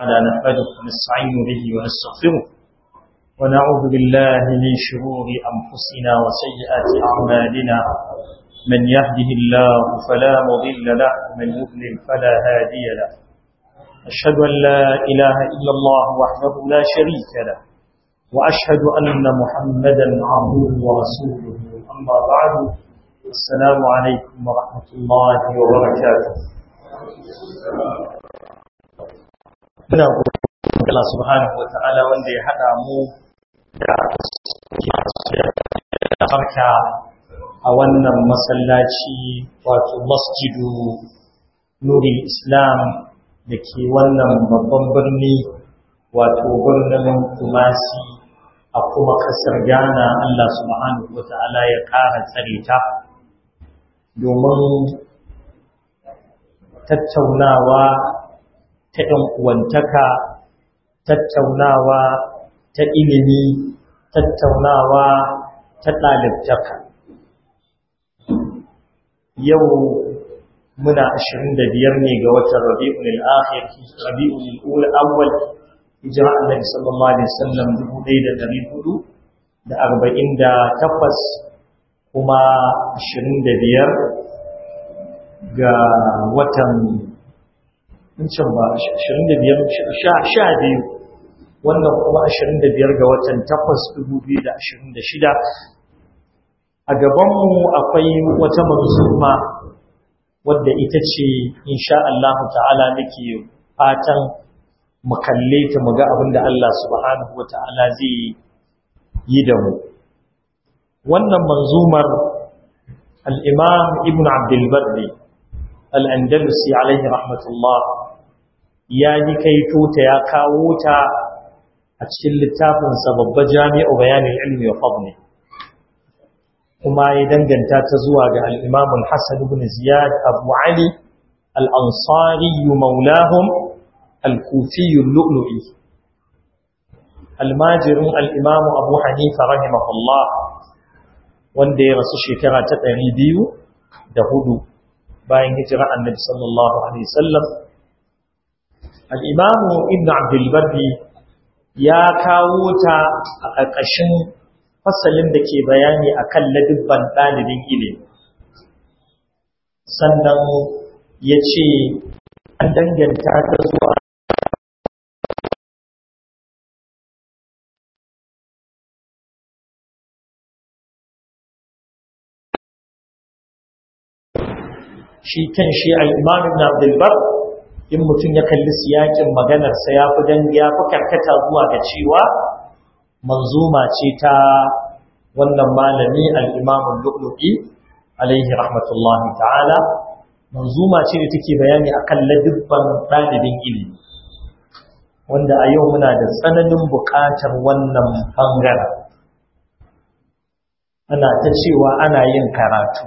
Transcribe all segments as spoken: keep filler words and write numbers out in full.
تعالى نحمده ونستعين به ونستغفره ونعوذ بالله من شرور أنفسنا وسيئات أعمالنا من يهده الله فلا مضل له ومن يضلل فلا هادي له أشهد أن لا إله إلا الله وحده لا شريك له وأشهد أن محمدا عبده ورسوله أما بعد السلام عليكم ورحمة الله وبركاته. Muna gode Allah subhanahu wa ta'ala wanda ya haɗa mu da farka a wannan masallaci wato masjidu Nurul Islam da ke wannan babban birni wato birnin Kumasi a kuma kasar Ghana. Allah subhanahu wa ta'ala ya ƙara tsare ta domin tattaunawa ta ɗan uwantaka, tattaunawa ta ilimi, tattaunawa ta ɗalibtaka. Yau muna ashirin da biyar ne ga watan Rabi'ul Akhir, Rabi'ul Awwal, hijira Annabi sallallahu alaihi wasallam dubu ɗaya da ɗari hudu da arba'in da takwas, kuma ashirin da biyar ga watan can ba ashirin da biyar sha biyu, wannan kuma ashirin da biyar ga watan takwas dubu biyu da ashirin da shida. A gabanmu akwai wata manzuma wadda ita ce insha Allah ta'ala nake fatan mu kalle ta mu ga abin da Allah subhanahu wa ta'ala zai yi da mu. Wannan manzumar al-Imam Ibn Abdul Barri al-Andalusi alaihi rahmatullah ya yi kaito ta ya kawo ta a cikin littafinsa babba Jami'u Bayanin Ilmi wa Fadli, kuma ya danganta ta zuwa ga al-Imam al-Hasan ibn Ziyad Abu Ali al-Ansari maulahum al-Kufi al-Lu'lu'i, almajirin al-Imam Abu Hanifa rahimahullah, wanda ya rasu shekara ta ɗari biyu da hudu bayan hijira Annabi sallallahu alaihi wasallam. Al-Imam Ibn Abdul Barri ya kawo ta a ƙarƙashin fasalin da ke bayani akan ladubban ɗalibin ilimi, sannan ya ce an danganta ta zuwa shi kan shi al-Imam Ibn Abdul Barri, in mutum ya kalli siyakin maganarsa ya fi dan ya fi karkata zuwa ga cewa manzuma ce ta wannan malami al-Imam al-Lu'lu'i alaihi rahmatullahi ta'ala. Manzuma ce da take bayani akan ladubban ɗalibin ilimi, wanda a yau muna da tsananin buƙatar wannan bangaren. Ana ta cewa ana yin karatu,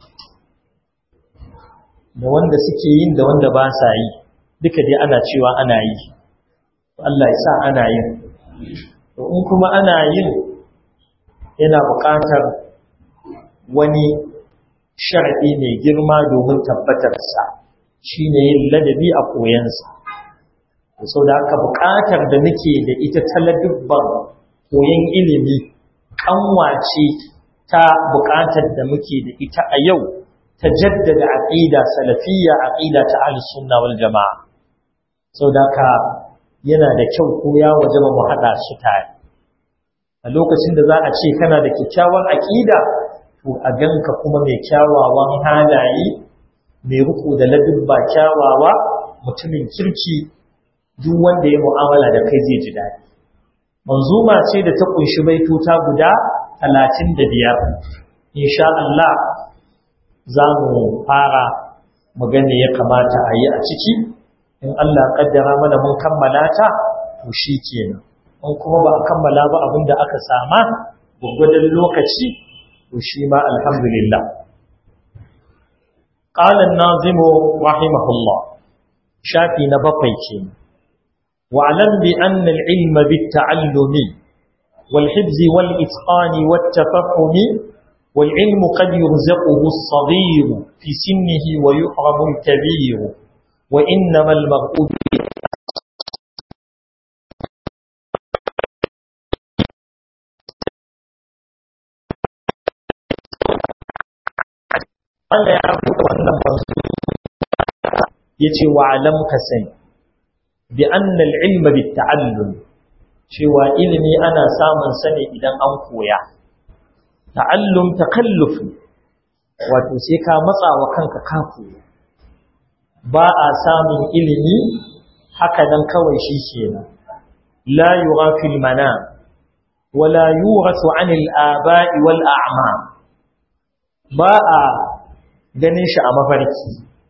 da wanda suke yin da wanda ba sa yi, duka dai ana cewa ana yi. Allah ya sa ana yin. To in kuma ana yin, yana buƙatar wani sharadi mai girma domin tabbatarsa, shine yin ladabi a koyansa. Sau da haka buƙatar da muke da ita ta ladubban koyon ilimi kanwace ta buƙatar da muke da ita a yau ta jaddada aqida salafiyya, aqida ta ahlus sunna wal jamaa. Sau da haka yana da kyau ko ya wajaba mu haɗa su tare. A lokacin da za a ce kana da kyakkyawan aqida, to a ganka kuma mai kyawawan halaye, mai riko da ladubba kyawawa, mutumin kirki, duk wanda ya mu'amala da kai zai ji daɗi. Manzuma ce da ta kunshi baituta guda talatin da biyar. Insha Allah za mu fara magana ya kamata a yi a ciki. In Allah kaddara mana mun kammala ta, to shi kenan. In kuma ba a kammala ba abinda aka sama gurgurdan lokaci, to shi ma alhamdulillah. Qala an-nazim rahimahullah, shafi na bakwai kenan. Wa'lam bi anna al-ilma bit-ta'allumi wal-hifz wal-itqan wat-tafahhum wal-ilm qad yurzaquhu as-saghir fi sinnihi wa yuhramu al-kabir wa innama al-magh'ub Allah ya buɗe wannan bansu yace wa alam ka sani bi anna al-ilma bit ta'allum cewa ilimi ana samun sani idan an koya ta'allum takalluf wato sai ka matsa wa kanka ka koya ba a samun ilimi haka nan kawai shi kenan la yura fil manam wala yurathu 'an al-aba'i wal a'mam ba a ganin shi a mafarki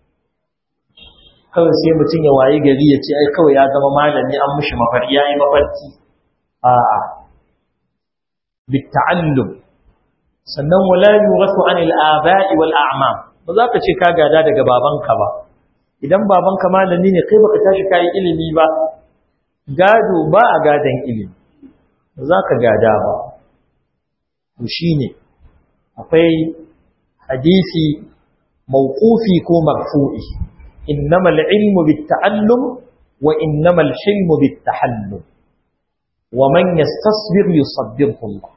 kawai sai mutum ya wayi gari ya ce ai kawai ya zama malami an mushi mafarki yayi mafarki a'a bitta'allum sannan wala yurathu 'an al-aba'i wal a'mam ba za ka ce ka gada daga babanka ba idan babanka malami ne kai baka tashi kai ilimi ba gado ba a gadan ilimi ba za ka gada ba to shine akwai hadisi mawqufi ko marfu'i innamal ilmu bitta'allum wa innamal hilmu bittahallum wa man yastasbir yusabbirhu Allah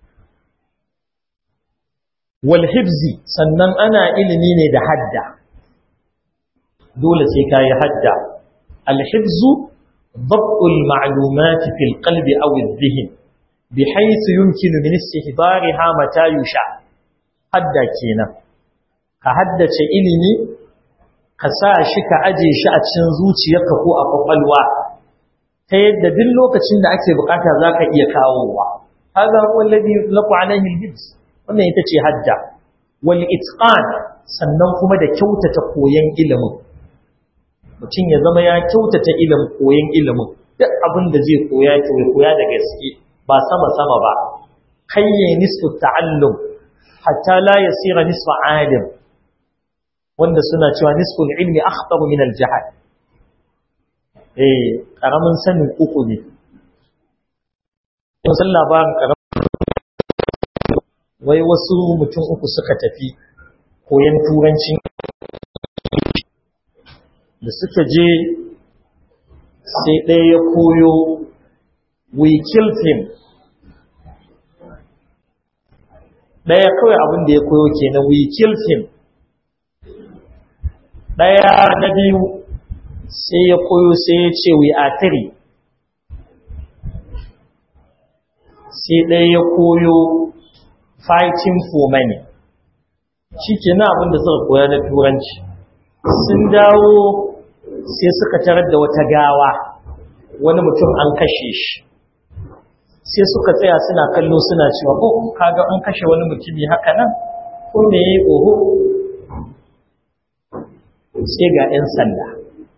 wal hifzi sannan ana ilimi ne da hadda dole sai kai hadda al hifzu ضبط المعلومات في القلب أو الذهن بحيث يمكن من استحضارها متى يشاء hadda kenan ka haddace ilimi ka sa shi ka aje shi a cikin zuciyarka ko a kwakwalwa ta yadda duk lokacin da ake bukata zaka iya kawowa hada huwa alladhi yutlaqu alayhi al-hifz wannan ita ce hadda wal itqan sannan kuma da kyautata koyon ilimin mutum ya zama ya kyautata ilimin koyon ilimin duk abin da zai koya to ya koya da gaske ba sama sama ba kayye nisfu ta'allum hatta la yasira nisfa alim wanda suna cewa nisful ilmi akhtar min al-jahl eh karamin sanin uku ne kun san labarin karamin wai wasu mutum uku suka tafi koyan turanci da suka je sai ɗaya ya koyo we killed him ɗaya kawai abin da ya koyo kenan we killed him ɗaya na biyu sai ya koyo sai ya ce we are three sai ɗaya ya koyo fighting for money shi kenan abin da suka koya na turanci sun dawo sai suka tarar da wata gawa wani mutum an kashe shi sai suka tsaya suna kallo suna cewa ko kaga an kashe wani mutumi haka nan ko me yayi oho sai ga 'yan sanda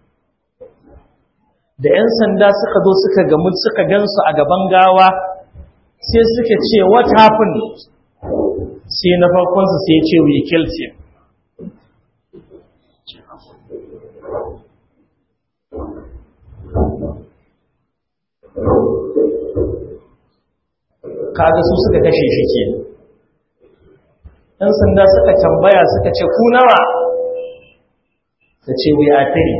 da 'yan sanda suka zo suka gamu suka gansu a gaban gawa sai suka ce what happened sai na farkon su sai ya ce we killed him kaga su suka kashe shi ke ɗan sanda suka tambaya suka ce ku nawa ta ce we are three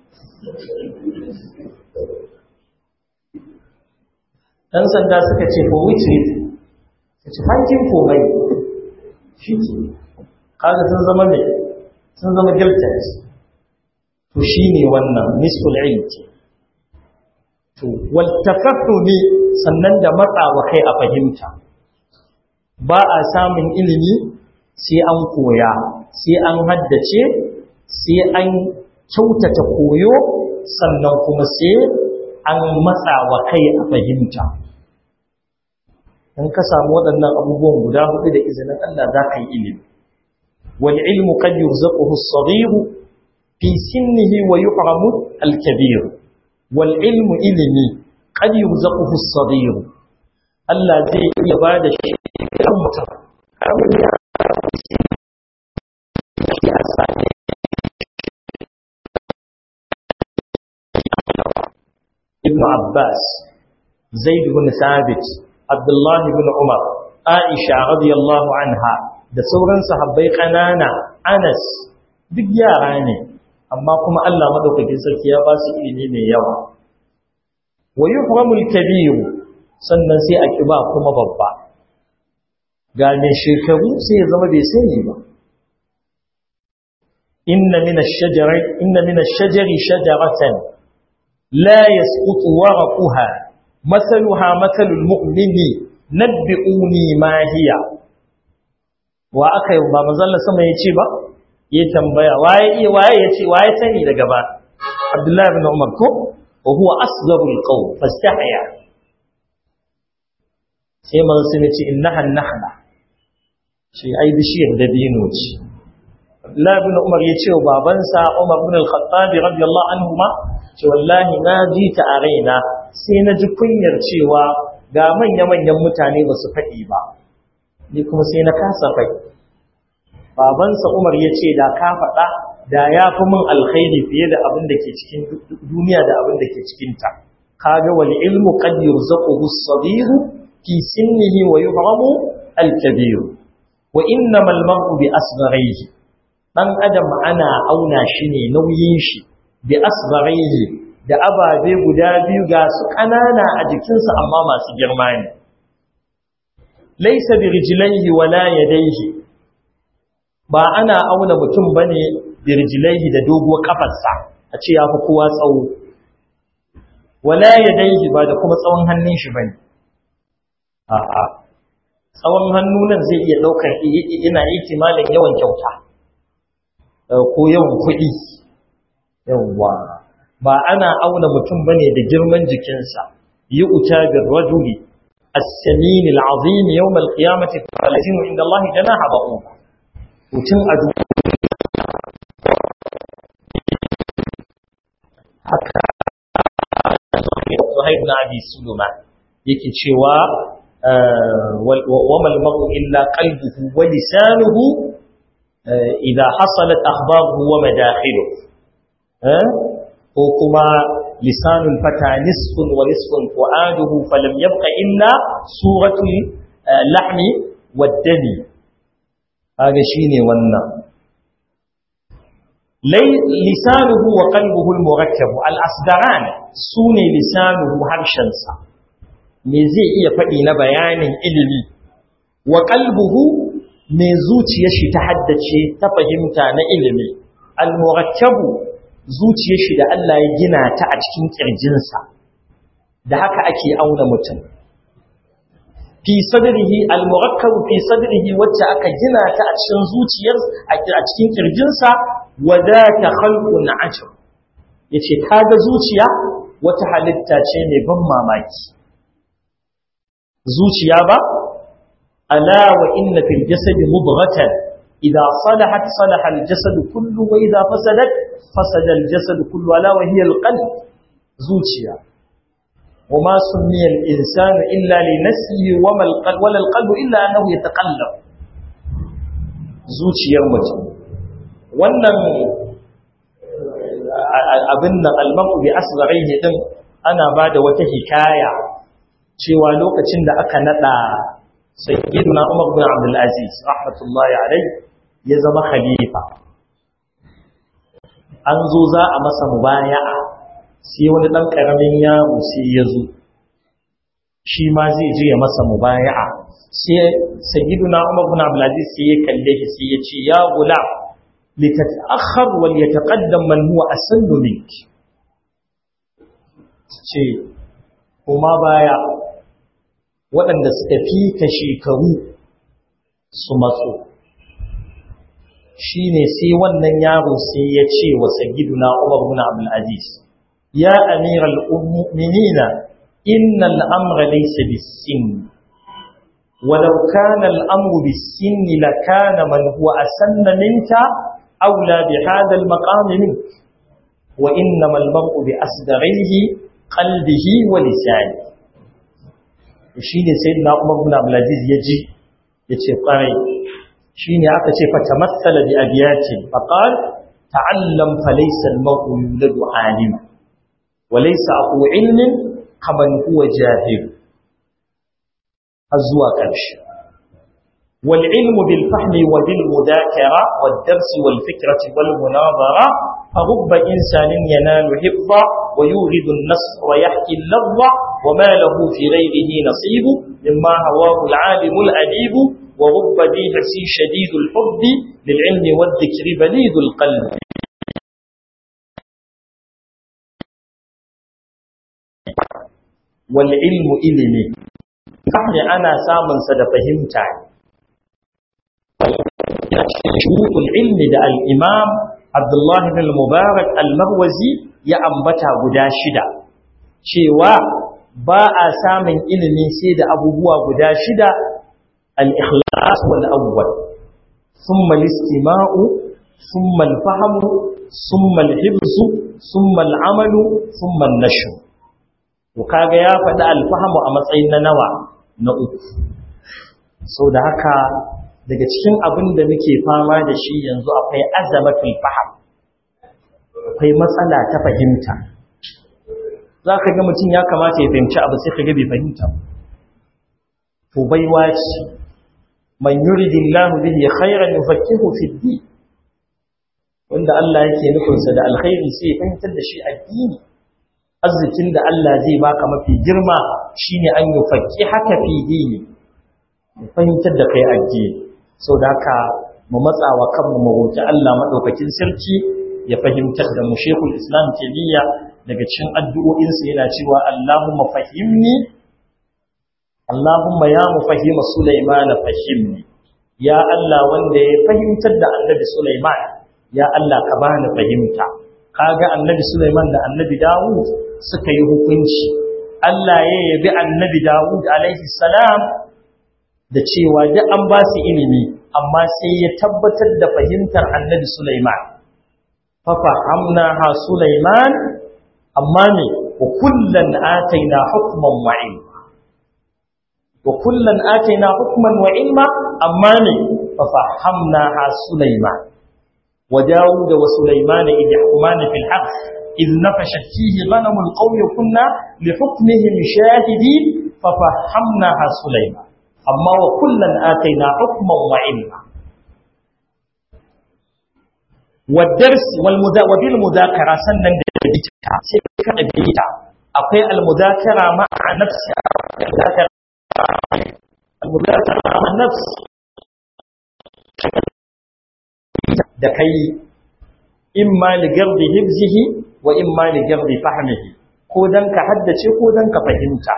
ɗan sanda suka ce for which reason ta ce fighting for mai shi ke kaga sun zama mai sun zama guilty to shi ne wannan nisful ilm ce to wal tafahumi sannan da matsawa kai a fahimta ba a samun ilimi sai an koya sai an haddace sai an kyautata koyo sannan kuma sai an matsawa kai a fahimta in ka samu waɗannan abubuwan guda hudu da izinin Allah za ka yi ilimi wal ilmu qad yurzaquhu as-saghir fi sinnihi wa yuhramu al-kabir wal ilmu ilimi qad yurzaquhu as-saghir Allah zai iya bada shi ga mutum Ibn Abbas Zaid ibn Thabit Abdullah ibn Umar Aisha radiyallahu anha da sauran sahabbai kanana Anas duk yara ne amma kuma Allah madaukakin sarki ya ba su ilimi mai yawa wa yuhramul kabir sannan sai a kiba kuma babba ga mai shekaru sai ya zama bai sani ba inna min ash-shajari inna min ash-shajari shajaratan la yasqutu waraqaha mathaluha mathalul mu'mini nabbi'uni ma hiya wa akai ba manzon sama yace ba ya tambaya waye waye yace waye sani daga ba Abdullah ibn Umar ko wa huwa asghabul qawm fastahya sai manzon sun ce innaha an-nakhla shi ai bishiyar dabino ce Abdullah ibn Umar ya ce wa babansa Umar ibn al-Khattab radiyallahu anhu ma ce wallahi na ji ta a raina sai na ji kunyar cewa ga manya-manyan mutane ba su faɗi ba ni kuma sai na kasa faɗi babansa Umar ya ce da ka faɗa da ya fi min alkhairi fiye da abin da ke cikin duniya da abin da ke cikinta kaga wal ilmu qad yurzaquhu as-saghir fi sinnihi wa yuhramu al-kabir wa innamal mar'u bi asgharihi dan adam ana auna shi ne nauyin shi bi asgharihi da ababe guda biyu ga su kanana a jikinsa amma masu girma ne laysa bi rijlaihi wala yadayhi ba ana auna mutum bane bi rijlaihi da doguwar kafarsa a ce yafi kowa tsawo wala yadayhi ba da kuma tsawon hannun shi bane a'a tsawon hannu nan zai iya daukar ina ihtimalin yawan kyauta ko yawan kuɗi yawa ba ana auna mutum bane da girman jikinsa yi uta bir rajuli as-samin al-azim yawm al-qiyamati falazinu inda Allah janaha ba'u mutum a duk haka Suhaib ibn Abi Sulma yake cewa wa mal mar'u illa qalbuhu wa lisanuhu idha hasalat akhbaruhu wa madakhiluhu ko kuma lisanul fata nisfun wa nisfun fu'aduhu falam yabqa illa suratul lahmi wad-dami kaga shine wannan lay lisanuhu wa qalbuhu al-murakkab al-asdaran sune lisanuhu harshensa me zai iya fadi na bayanin ilimi wa qalbuhu me zuciyar shi ta haddace ta fahimta na ilimi al-murakkab zuciyar shi da Allah ya gina ta a cikin kirjinsa da haka ake auna mutum fi sadrihi al-murakkab fi sadrihi wacce aka gina ta a cikin zuciyar a cikin kirjinsa wadaka khalqun ajab yace kaga zuciya wata halitta ce mai ban mamaki zuciya ba ala wa inna fil jasadi mudghatan idha salahat salaha al-jasad kullu wa idha fasadat fasada al-jasad kullu ala wa hiya al-qalb zuciya wama sumiya al-insanu illa li nafsihi wama al-qalb wala al-qalb illa annahu yataqallab zuciyar mutum wannan abin nan al-mar'u bi asgharihi din ana bada wata hikaya cewa lokacin da aka nada sayyidina Umar bin Abdul Aziz rahmatullahi alayhi ya zama khalifa an zo za a masa mubaya'a sai wani dan karamin yaro sai ya zo shi ma zai je ya masa mubaya'a sai sayyidina Umar bin Abdul Aziz sai ya kalle shi sai ya ce ya gulam litata'akhkhar wal yataqaddam man huwa asannu mink ce kuma baya waɗanda suka fi ka shekaru su matso shi ne sai wannan yaro sai ya ce wa sayyiduna Umar bin Abdul Aziz ya amiral mu'minina innal amra laysa bis-sinn walau kana al-amru bis-sinn lakana man huwa asanna minka awla bi hadha al-maqam mink wa innama al-mar'u bi asgharihi qalbihi wa lisanihi shi ne sai na Umar bin Abdul Aziz ya ji ya ce ƙwarai shi ne aka ce fa tamassala bi abiyatin fa qal ta'allam fa laysa al-mar'u yuladu alima wa laysa aqu ilmin kaman huwa jahil azwa ƙarshe wal ilmu bil fahmi wa bil mudakara wad dars wal fikrati wal munazara fa rubba insanin yanalu hibba wa yuridu an-nasr wa yahki al-lafza وما له في غيره نصيب مما هواه العالم الأديب ورب ذي بأسي شديد الحب للعلم والذكر بليد القلب. والعلم إلمي كحر أنا سامن سد فهمت شروط العلم ده الإمام عبد الله بن المبارك المروزي يا أنبتا غدا شدا cewa ba a samun ilimi sai da abubuwa guda shida al-ikhlas wal awwal thumma al-istima'u thumma al-fahmu thumma al-hifzu thumma al-amalu thumma an-nashr to kaga ya faɗi al-fahmu a matsayin na nawa na uku so da haka daga cikin abin da muke fama da shi yanzu akwai azamatul fahm akwai matsala ta fahimta zaka ga mutum ya kamata ya fahimci abu sai kaga bai fahimta to baiwa ce man yuridillahu bihi khairan yufaqihu fi din wanda Allah yake nufin sa da alkhairi sai ya fahimtar da shi addini arzikin da Allah zai baka mafi girma shine an yufaqihaka fi dini fahimtar da kai addini so da haka mu matsawa kanmu mu roki Allah madaukakin sarki ya fahimtar da mu Sheikhul Islam Taymiya daga cikin addu'o'in sa yana cewa Allahumma fahimni Allahumma ya mufahhima Sulaiman fahimni ya Allah wanda ya fahimtar da Annabi Sulaiman ya Allah ka bani fahimta kaga Annabi Sulaiman da Annabi Dawud suka yi hukunci Allah ya yabi Annabi Dawud alaihi salam da cewa duk an ba su ilimi amma sai ya tabbatar da fahimtar Annabi Sulaiman fa fahamna ha Sulaiman amma ne wa kullan ataina hukman wa ilma wa kullan ataina hukman wa ilma amma ne fa fahamna ha Sulaiman wa Dawud wa Sulaiman idh yahkumani fil haqq idh nafashat fihi ghanamul qawmi kunna li hukmihim shahidin fa fahamna ha Sulaiman amma wa kullan ataina hukman wa ilma والدرس والمذاكرة والمذاكرة sannan da bita sai ka da bita akwai almudakara ma nafsi almudakara almudakara ma nafsi da kai imma li gardi hibzihi wa imma li gardi fahmihi ko dan ka haddace ko dan ka fahimta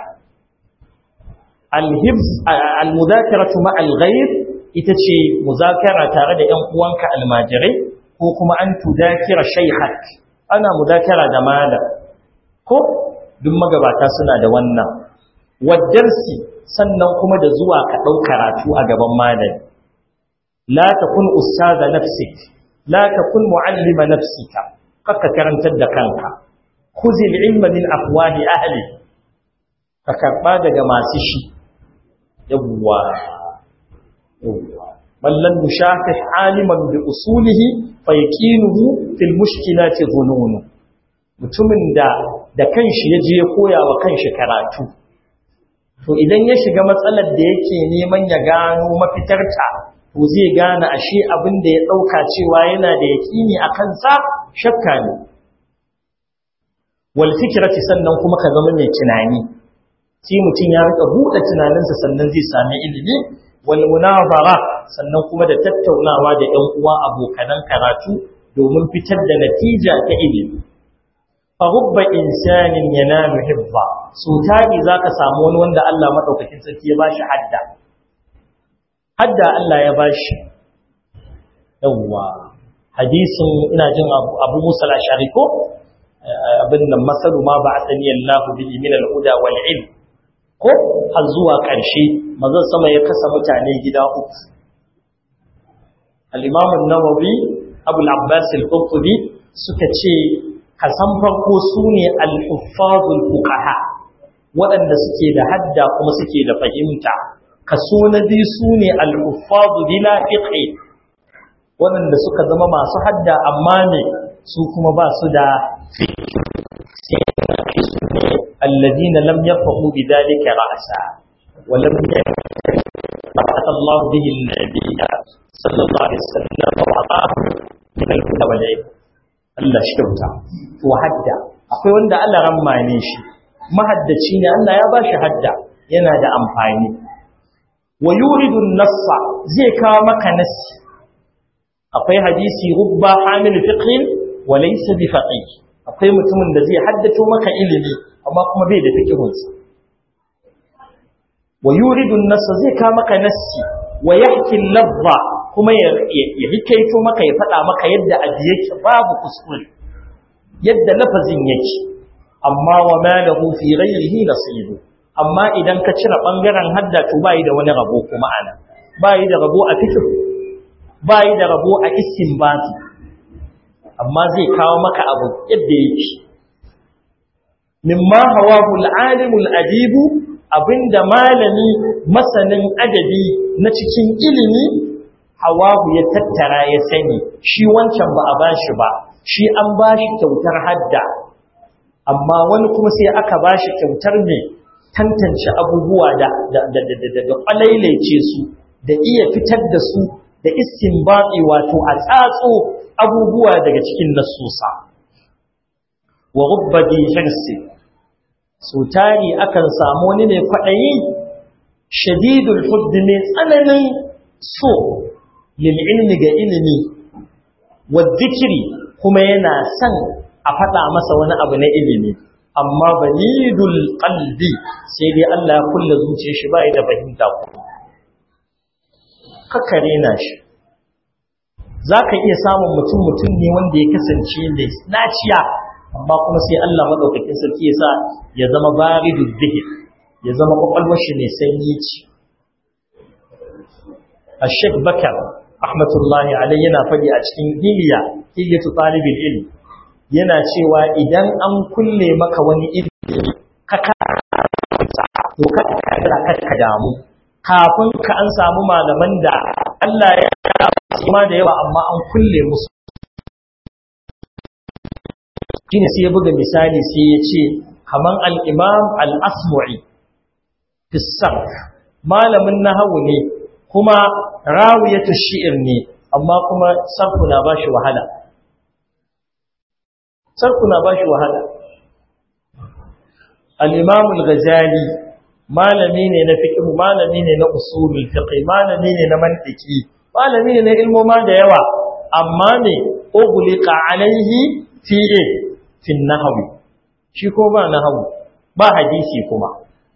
alhibz almudakaratu ma alghayr ita ce muzakara tare da ƴan uwanka almajirai ko kuma an tudakira shaykhak ana mudakara da malam ko duk magabata suna da wannan wadarsi sannan kuma da zuwa ka dau karatu a gaban malami la takun ustaza nafsik la takun muallima nafsika kaka karantar da kanka khuzil ilma min afwahi ahli ka karba daga masu shi yawwa yawwa بل لن نشاكش عالما بأصوله فيكينه في المشكلات ظنون mutumin da da kanshi yaje ya koya wa kanshi karatu to idan ya shiga matsalar da yake neman ya gano mafitarta to zai gane ashe abin da ya dauka cewa yana da yakini akan sa shakka ne wal fikrati sannan kuma ka zama mai tunani sai mutum ya rika buɗe tunaninsa sannan zai sami ilimi wal munazara sannan kuma da tattaunawa da ƴan uwa abokanan karatu domin fitar da natija ta ilimi fa rubba insanin yanalu hibba so tagi zaka samu wani wanda Allah madaukakin sarki ya bashi hadda hadda Allah ya bashi yawa hadisin ina jin Abu Musa al-Ash'ari ko abin nan masalu ma ba'athani Allah bihi min al-huda wal ilm ko har zuwa ƙarshe manzon sama ya kasa mutane gida uku al-Imam an-Nawawi Abu al-Abbas al-Qurtubi suka ce kasan farko sune al-huffazul fuqaha waɗanda suke da hadda kuma suke da fahimta kaso na biyu sune al-huffazu bila fiqh waɗanda suka zama masu hadda amma ne su kuma ba su da الذين لم يفقهوا بذلك رأسا ولم يفقه الله به النبي صلى الله عليه وسلم وعطاه من الهدى والعلم Allah shi kyauta to hadda akwai wanda Allah rammane shi mahaddaci ne Allah ya bashi hadda yana da amfani wa yuridu an-nassa zai kawo maka nassi akwai hadisi rubba hamil fiqhin wa laysa bi faqih akwai mutumin da zai haddato maka ilimi amma kuma bai da fiqhun sa wa yuridu an-nassa zai kawo maka nassi wa yahki al-lafza kuma ya hikaito maka ya fada maka yadda abu yake babu kuskure yadda lafazin yake amma wa ma lahu fi ghayrihi nasibu amma idan ka cire bangaren hadda to bai da wani rabo kuma ana bai da rabo a fiqh bai da rabo a istinbati amma zai kawo maka abu yadda yake mimma hawahu al-alim al-adib abinda malami masanin adabi na cikin ilimi hawahu ya tattara ya sani shi wancan ba a bashi ba shi an bashi kyautar hadda amma wani kuma sai aka bashi kyautar ne tantance abubuwa da da da da da kwalailaice su da iya fitar da su da istinbati wato a tsatso abubuwa daga cikin nasusa wa rubbadi hirsi so tari akan samu wani ne kwadayi shadidul hudd mai tsananin so lil ilmi ga ilimi wa dhikri kuma yana son a faɗa masa wani abu na ilimi amma balidul qalbi sai dai Allah ya kulla zuciyar shi bai da fahimta ko kakkare na shi zaka iya samun mutum mutum ne wanda ya kasance da naciya amma kuma sai Allah madaukakin sarki ya sa ya zama baridul dhikr ya zama kokalwar shi ne sanyi ci Sheikh Bakar rahmatullahi alayhi yana faɗi a cikin hiliya hilatu talibul ilm yana cewa idan an kulle maka wani ilimi ka ka to ka ka ka damu kafin ka an samu malaman da Allah ya kuma da yawa amma an kulle musu shine sai ya buga misali sai ya ce kaman al-imam al-asmu'i fi sarf malamin nahwu ne kuma rawiyatu shi'r ne amma kuma sarfu na bashi wahala sarku na bashi wahala al-imam al-ghazali malami ne na fiqh malami ne na usulul fiqh malami ne na mantiki malami ne na ilmoma da yawa amma ne ughliqa alaihi fi fi an-nahwi shi ko ba nahwu ba hadisi kuma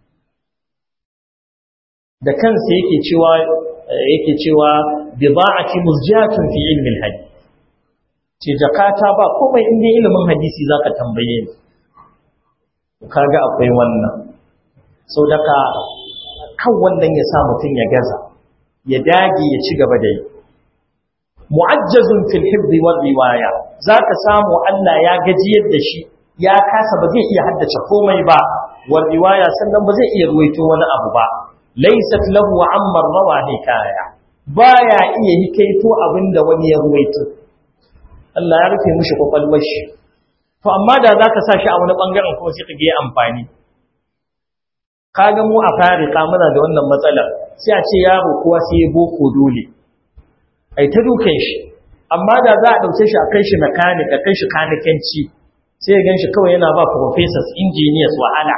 da kansa yake cewa yake cewa bida'ati muzjatun fi ilmi al-hadith ce zakata ba komai inda ilimin hadisi zaka tambaye ni kaga akwai wannan sau daga kan wannan ya sa mutum ya gaza ya dage ya ci gaba da yi mu'ajjazun fil hifzi wal riwaya zaka samu Allah ya gajiyar da shi ya kasa ba zai iya haddace komai ba wal riwaya sannan ba zai iya ruwaito wani abu ba laysat lahu amma rawa hikaya baya iya hikaito abinda wani ya ruwaito Allah ya rufe mishi kwakwalwar shi to amma da zaka sa shi a wani bangaren kuma sai kage amfani kaga mu a farika muna da wannan matsalar sai a ce yaro kuwa sai ya boko dole ai ta dukan shi amma da za a dauke shi a kai shi mechanic a kai shi kanikanci sai ya ganshi kawai yana ba professors engineers wahala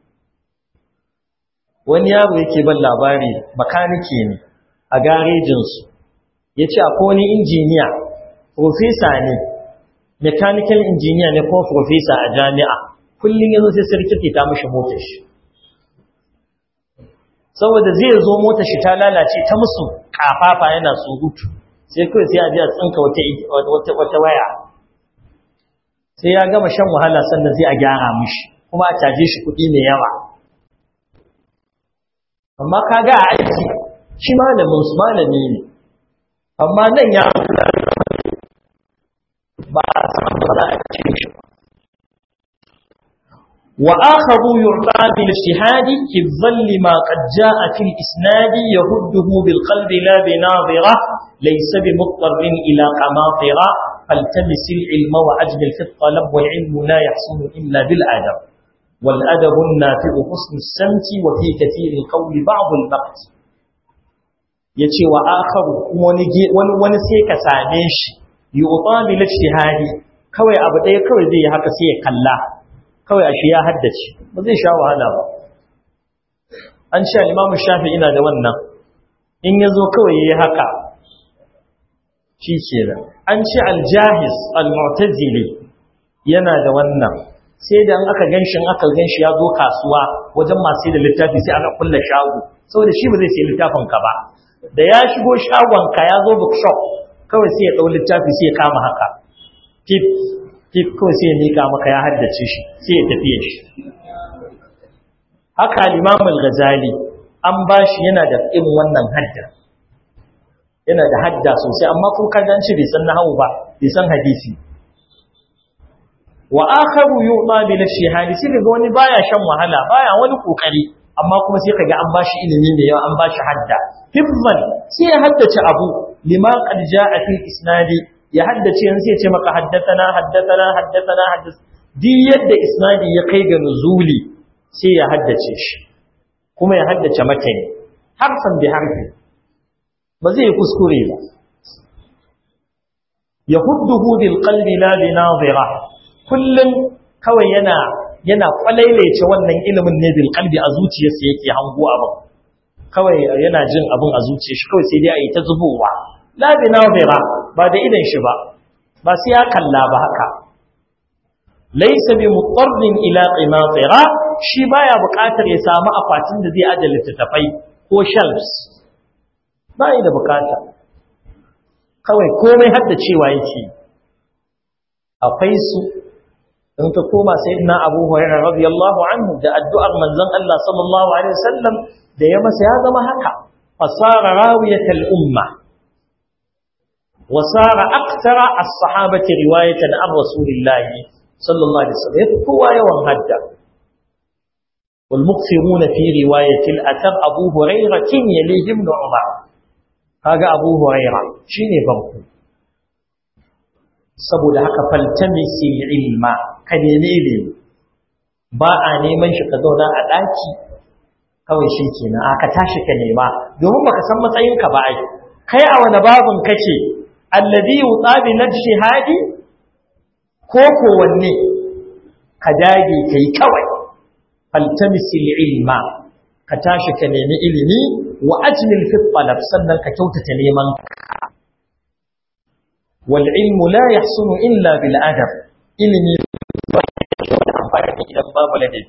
wani yaro yake ban labari makanike ne a garejin su yace akwai wani engineer professor ne mechanical engineer ne ko professor a jami'a kullun yazo sai sarki ta mishi motar shi saboda zai zo motar shi ta lalace ta musu kafafa yana surutu sai kai sai a ji a tsinka wata wata wata waya sai ya gama shan wahala sannan zai a gyara mishi kuma a caje shi kuɗi mai yawa amma kaga a aiki shi malamin su malami ne amma nan ya ba a san ba za a ce shi وآخر يعطى بالاجتهاد كالظل ما قد جاء في الإسناد يهده بالقلب لا بناظرة ليس بمضطر إلى قماطرة فالتمس العلم وأجمل في الطلب والعلم لا يحصل إلا بالأدب والأدب النافع حسن السمت وفي كثير القول بعض الوقت يتي وآخر ونسيك ساميش يعطى بالاجتهاد كوي أبدأ كوي ذي هكا سيك الله kawai a shi ya haddace ba zai sha wahala ba an sha Imam Shafi'i ina da wannan in yazo kawai yayi haka shi kenan. An ce al-jahiz al-mu'tazili yana da wannan, sai da aka ganshi aka ganshi ya zo kasuwa wajen masu da littafi sai aka kulla shago saboda shi ba zai sai littafin ka ba. Da ya shigo shagon ka ya zo bookshop kawai sai ya dau littafi sai ya kama haka tip tip kawai sai ya mika maka ya haddace shi sai ya tafiye shi. Haka al-Imam al-Ghazali an bashi yana da irin wannan hadda, yana da hadda sosai, amma kun kaga an ce bai san nahwu ba, bai san hadisi. Wa akharu yu'ta bil shihadi, sai ga wani baya shan wahala, baya wani kokari, amma kuma sai kaga an bashi ilimi da yawa, an bashi hadda hifzan, sai ya haddace abu lima qad jaa fi isnadi, ya haddace yanzu sai ya ce maka haddathana haddathana haddathana haddath di yadda isnadi ya kai ga nuzuli sai ya haddace shi, kuma ya haddace matani harfan bi harfi, ba zai kuskure ba. Yahudduhu bil qalbi la bi nadhira, kullum kawai yana yana kwalailaice wannan ilimin ne bil qalbi, a zuciyarsa yake hango abin, kawai yana jin abin a zuciyar shi, kawai sai dai ayi ta zubowa la bi nadhira, ba da idan shi ba, ba sai ya kalla ba haka. Laysa bi mutarrin ila qimatira, shi baya buƙatar ya samu akwatin da zai aje littattafai ko shelves, bai da buƙata, kawai komai hadda cewa yake. Akwai su in ka koma sayyidina Abu Hurairah radiyallahu anhu da addu'ar manzon Allah sallallahu alaihi wasallam da ya masa ya zama haka, fasara rawiyatal umma wa sara akthara as-sahabati riwayatan an rasulillah sallallahu alaihi wasallam, kowa yawan hadda. wal muqsiruna fi riwayatil athar Abu Hurairah kin yalihi ibn Umar, kaga Abu Hurairah shine banku. Saboda haka faltamisi ilma, ka nemi ilimi, ba a neman shi ka zauna a ɗaki kawai shi kenan, aka tashi ka nema, domin baka san matsayinka ba ai. Kai a wani babin kace alladhi yutabi najhadi ko ko wanne, ka dage kai kawai. Faltamisi ilma, ka tashi ka nemi ilimi, wa ajmil fi talab, sannan ka kyautata neman. wal ilmu la yahsunu illa bil adab, ilimi ba ya da amfani idan babu ladabi.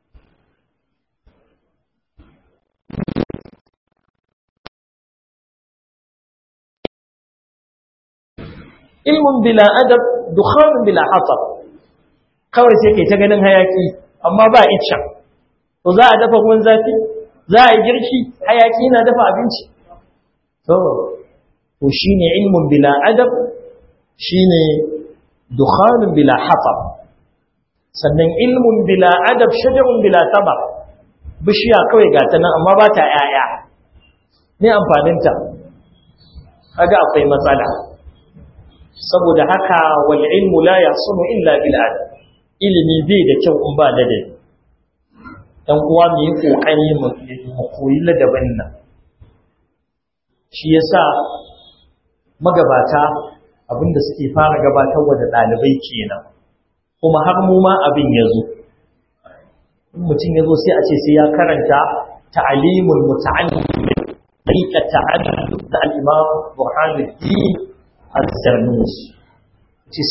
Ilmun bila adab dukhanun bila hatab, kawai sai kai ta ganin hayaki amma ba icca. To za a dafa ruwan zafi, za a yi girki, hayaki na dafa abinci. To to shine ilmun bila adab, shine dukhanun bila hatab. Sannan ilmun bila adab shajarun bila tabar, bishiya kawai ga ta nan amma ba ta yaya, ne amfaninta? Kaga akwai matsala. Saboda haka wal ilmu la yahsunu illa bil adab, ilimi bai da kyau in ba ladabi. Dan uwa mu yi kokari mu koyi ladabin nan. Shi yasa magabata abinda suke fara gabatarwa da dalibai kenan, kuma har mu ma abin yazo. In mutum yazo sai a ce sai ya karanta ta'limul muta'allim, tariqat ta'allum da al-Imam Burhanuddin al-Zarnuji, ce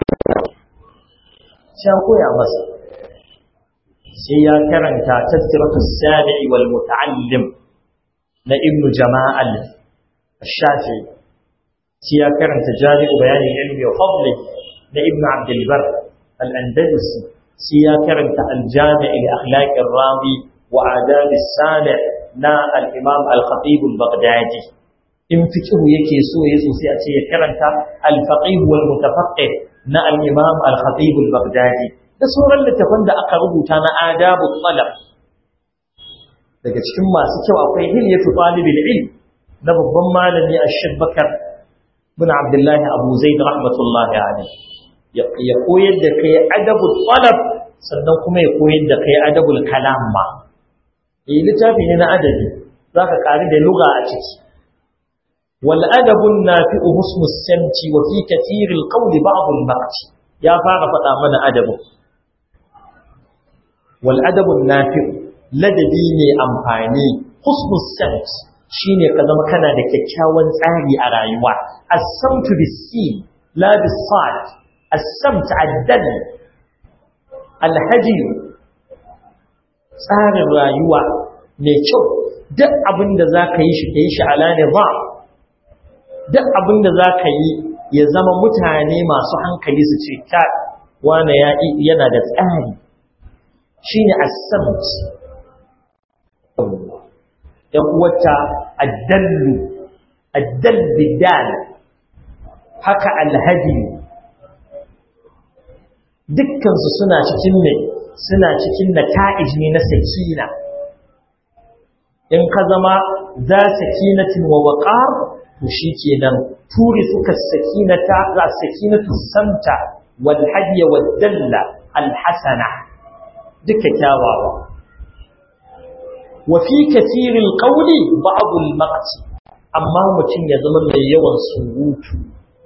sai koya masa, sai ya karanta tazkiratus sami'i wal muta'allim na Ibn Jama'al al-Shafi'i, sai ya karanta Jami'u Bayanin Ilmi wa Fadli na Ibn Abd al-Barr al-Andalusi, sai ya karanta al-Jami' li akhlaq ar-rawi wa adab as-sami' na al-Imam al-Khatib al-Baghdadi. In fiqhu yake so ya so sai a ce ya karanta al-Faqih wal Mutafaqqih na al-Imam al-Khatib al-Baghdadi, da sauran littafan da aka rubuta na adabu talab. Daga cikin masu kyau akwai Hilyatu Talibil Ilm na babban malami Ash-Shaykh Bakar bin Abdullah Abu Zaid rahmatullahi alayhi, ya koyar da kai adabu talab, sannan kuma ya koyar da kai adabul kalam ma. Eh, littafi ne na adabi, zaka kari da lugha a ciki. wal adabun nafi'u husnus samti wa fi kathiril qawli ba'd al-maqti, ya fara faɗa mana adabu. wal adabun nafi'u, ladabi ne amfani, husnus samt shine ka zama kana da kyakkyawan tsari a rayuwa as-samtu bis-sin la bis-sad as-samt ad-dal al-hadi tsarin rayuwa mai kyau duk abin da zaka yi shi kai shi ala nizam duk abin da zaka yi ya zama mutane masu hankali su ce ka wane yana da tsari shine as-samt ‘yan uwata addallu, addalli dal, haka alhadi, dukkansu suna cikin ne, suna cikin nata'ij ne na sakina. In ka zama za sakinatin wa waƙar, to shi ke nan, turi suka sakinata, za sakinatu samta, wal hadiya wal dalla, alhassana, duka kyawawa. وفي كثير القول بعض المقت amma mutum ya zama mai yawan surutu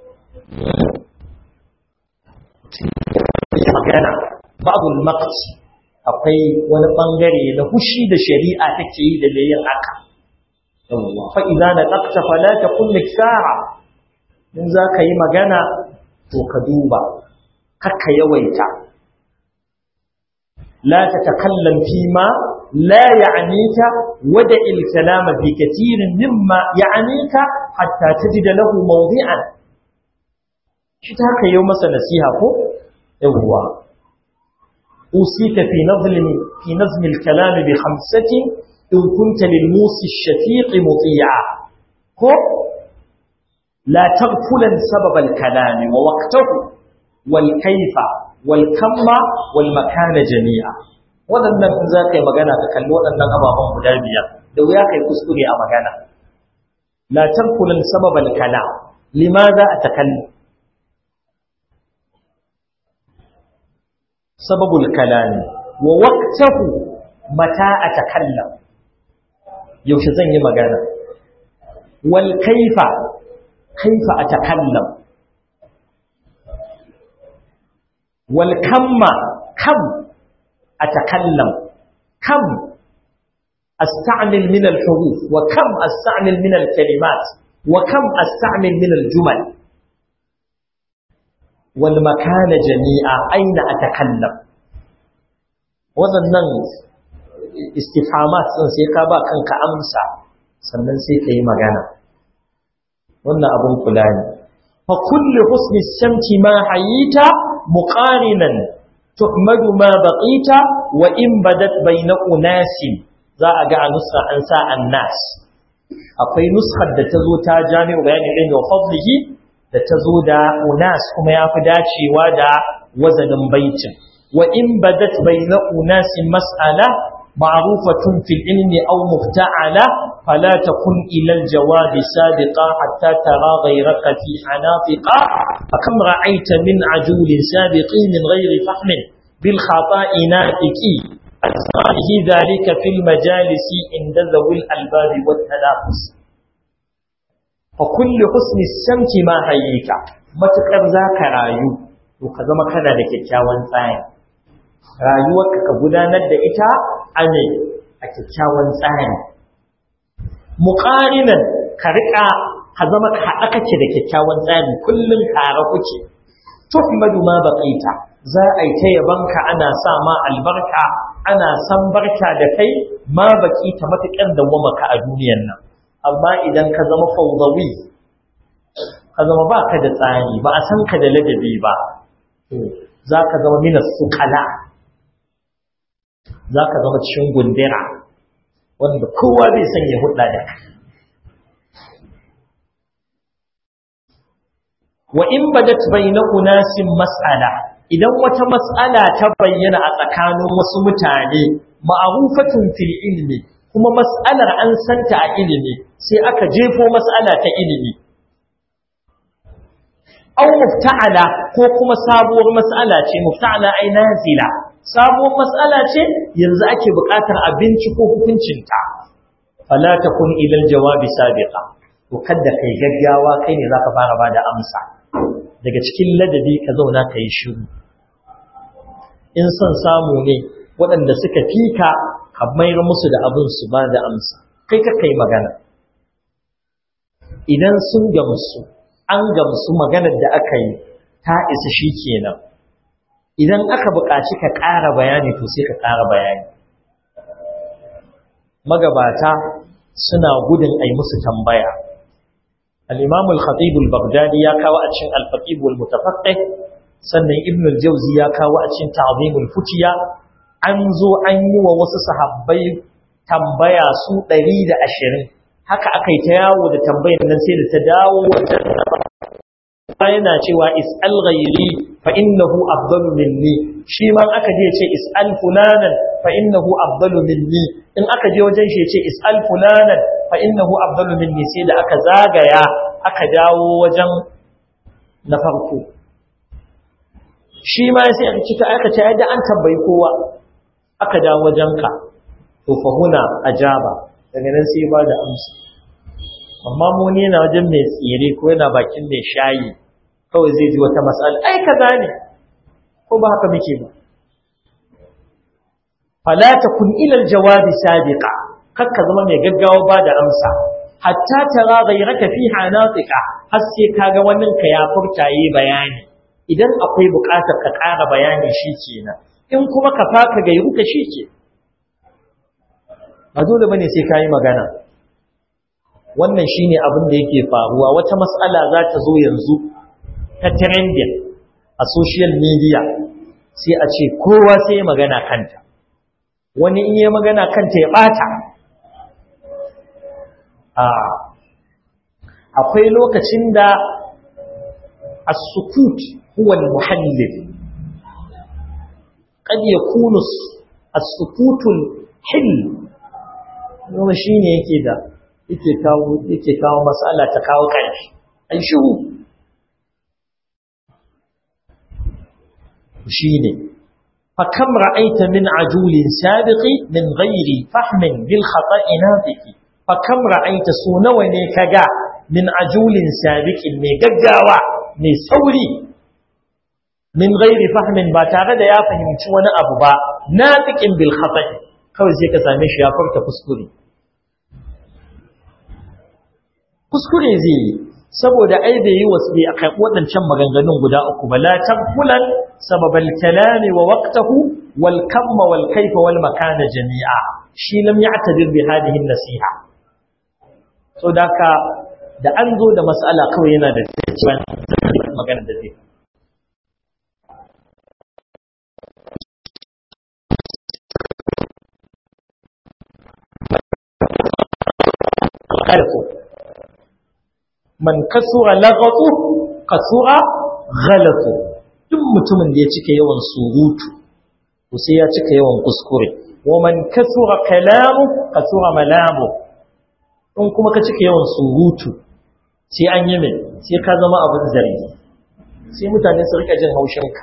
magana babu maqt akwai wani bangare na hushi da shari'a take yi da layin haka fa idza naqta fala takun miksara in zaka yi magana to ka duba kakka yawaita la tatakallam fima لا يعنيك ودع الكلام في كثير مما يعنيك حتى تجد له موضعا شتاك يوم سنسيها فو يوه أوصيك في نظم في نظم الكلام بخمسة إن كنت للموصي الشفيق مطيعا هو لا تغفلا سبب الكلام ووقته والكيف والكم والمكان جميعا waɗannan in za ka yi magana ka kalli waɗannan ababen guda biyar da wuya ka yi kuskure a magana la tankulun sababal kalam limaza atakallam sababul kalam wa waqtahu mata atakallam yaushe zan yi magana wal kaifa kaifa atakallam wal kamma kam أتكلم كم أستعمل من الحروف وكم أستعمل من الكلمات وكم أستعمل من الجمل والمكان جميعا أين أتكلم وذنن استفهامات سيكابا كانك أمسى sannan sai ka yi magana wannan abun kula ne fa kullu husni shamti ma hayita muqarinan تحمد ما بقيت وإن بدت بين أناس ذا أجع نسخة أنساء الناس أقول نسخة تزوتا جامع بيان العلم وفضله تزودا أناس كما يفداتي ودا وزن بيت وإن بدت بين أناس مسألة معروفة في العلم أو مفتعلة فلا تكن إلى الجواب سابقا حتى ترى غيرك في حناطقا فكم رأيت من عجول سابق من غير فهم بالخطاء ناتكي أسراره ذلك في المجالس عند ذوي الألباب والتنافس فكل حسن السمت ما هيك ما تقر ذاك رايو وكذا كان لك كاوان ثاني رايوك كبدانا دئتا أني أكاوان ثاني مقارنا كرقا كذا كأكتش لك كاوان ثاني كل كاركوك تحمد ما بقيت za a yi ta yabanka ana sa ma albarka ana san barka da kai ma baki ta matuƙar dawwamaka a duniyar nan amma idan ka zama fawdawi ka zama ba ka da tsari ba a san ka da ladabi ba za ka zama minas sukala za ka zama cikin gundira wanda kowa bai san ya hudda da kai wa in badat bayna unasin mas'ala idan wata mas'ala ta bayyana a tsakanin wasu mutane ma'rufatun fil ilmi kuma mas'alar an santa a ilimi sai aka jefo mas'ala ta ilimi aw mufta'ala ko kuma sabuwar mas'ala ce mufta'ala ai nazila sabuwar mas'ala ce yanzu ake buƙatar abinci ko hukuncinta fala takun ila aljawabi sabiqa to kada kai gaggawa kai ne zaka fara bada amsa daga cikin ladabi ka zauna kai shiru in son samu ne waɗanda suka fika ka mayar musu da abin su ba da amsa kai ka kai magana idan sun gamsu an gamsu maganar da aka yi ta isa shi kenan idan aka buƙaci ka ƙara bayani to sai ka ƙara bayani magabata suna gudun ai musu tambaya al-imam al-khatib al-baghdadi ya kawo a cikin al-faqih wal-mutafaqqih sannan ibn al-jawzi ya kawo a cikin ta'zim al-futiya an zo an yi wa wasu sahabbai tambaya su ɗari da ashirin haka aka yi ta yawo da tambayar nan sai da ta dawo wajen yana cewa is'al ghairi fa innahu afdalu minni shi ma aka je ce is'al fulanan fa innahu afdalu minni in aka je wajen shi ce is'al fulanan fa innahu afdalu minni sai da aka zagaya aka dawo wajen na farko shi ma sai aka ce aka ce yadda an tambayi kowa aka dawo wajen ka to fa huna ajaba daga nan sai ba da amsa amma mu ne yana wajen mai tsire ko yana bakin mai shayi kawai zai ji wata matsala ai kaza ne ko ba haka muke ba fala takun ila aljawabi sabiqa kakka zama mai gaggawa ba da amsa hatta tara ghayraka fiha natiqa har sai kaga wannan ka ya furtaye bayani idan akwai buƙatar ka ƙara bayani shikenan in kuma ka faka gairu ka shike ba dole bane sai kai magana wannan shine abin da yake faruwa wata mas'ala za ta zo yanzu ta trending a social media sai a ce kowa sai ya magana kanta wani in ya magana kanta ya bata a akwai lokacin da as-sukut huwa al-muhallil qad yakunu as-sukut al-hil kuma shine yake da yake kawo yake kawo mas'ala ta kawo ƙarfi ai shiru shine fa kam ra'aita min ajulin sabiqi min ghairi fahmin bil khata'i nafiqi fa kam ra'aita su nawa ne kaga min ajulin sabiqin mai gaggawa mai sauri min ghairi fahmin ba tare da ya fahimci wani abu ba nafiqin bil khata'i kawai sai ka same shi ya furta kuskure kuskure zai yi saboda ai bai yi wasu bai akan waɗancan maganganun guda uku ba la tabbulan sababal kalami wa waqtahu wal kamma wal kayfa wal makana jami'a shi lam ya'tadir bi hadhihi nasiha so daka da an zo da mas'ala kawai yana da cewa magana da zai karko man kasura lagatu kasura ghalatu duk mutumin da ya cika yawan surutu to sai ya cika yawan kuskure wa man kasura kalamu kasura malamu in kuma ka cika yawan surutu sai an yi mai sai ka zama abin zargi sai mutane su rika jin haushinka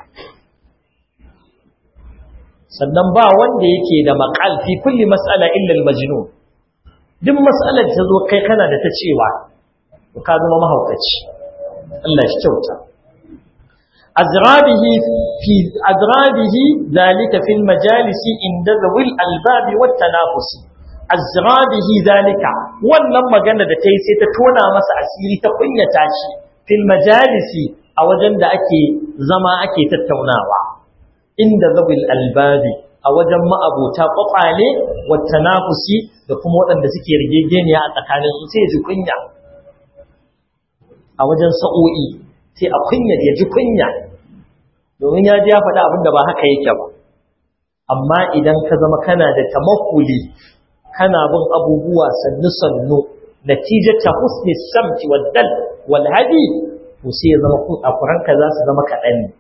sannan ba wanda yake da maqal fi kulli mas'ala illa al-majnun duk mas'alar ta zo kai kana da ta cewa ka zama mahaukaci Allah shi kyauta azrabihi fi azrabihi zalika fil majalisi inda zawil albab wat tanafus azrabihi zalika wannan magana da tayi sai ta tona masa asiri ta kunyata shi fil majalisi a wajen da ake zama ake tattaunawa inda zawil albab a wajen ma'abota kwakwale wat tanafusi da kuma waɗanda suke rigegeniya a tsakanin su sai ji kunya a wajen sa'o'i sai a kunya ya ji kunya domin ya ji ya faɗa abin da ba haka yake ba amma idan ka zama kana da tamakuli kana bin abubuwa sannu sannu natijata husni samti wal dal wal hadi to sai ya zama kun akuranka za su zama kaɗan ne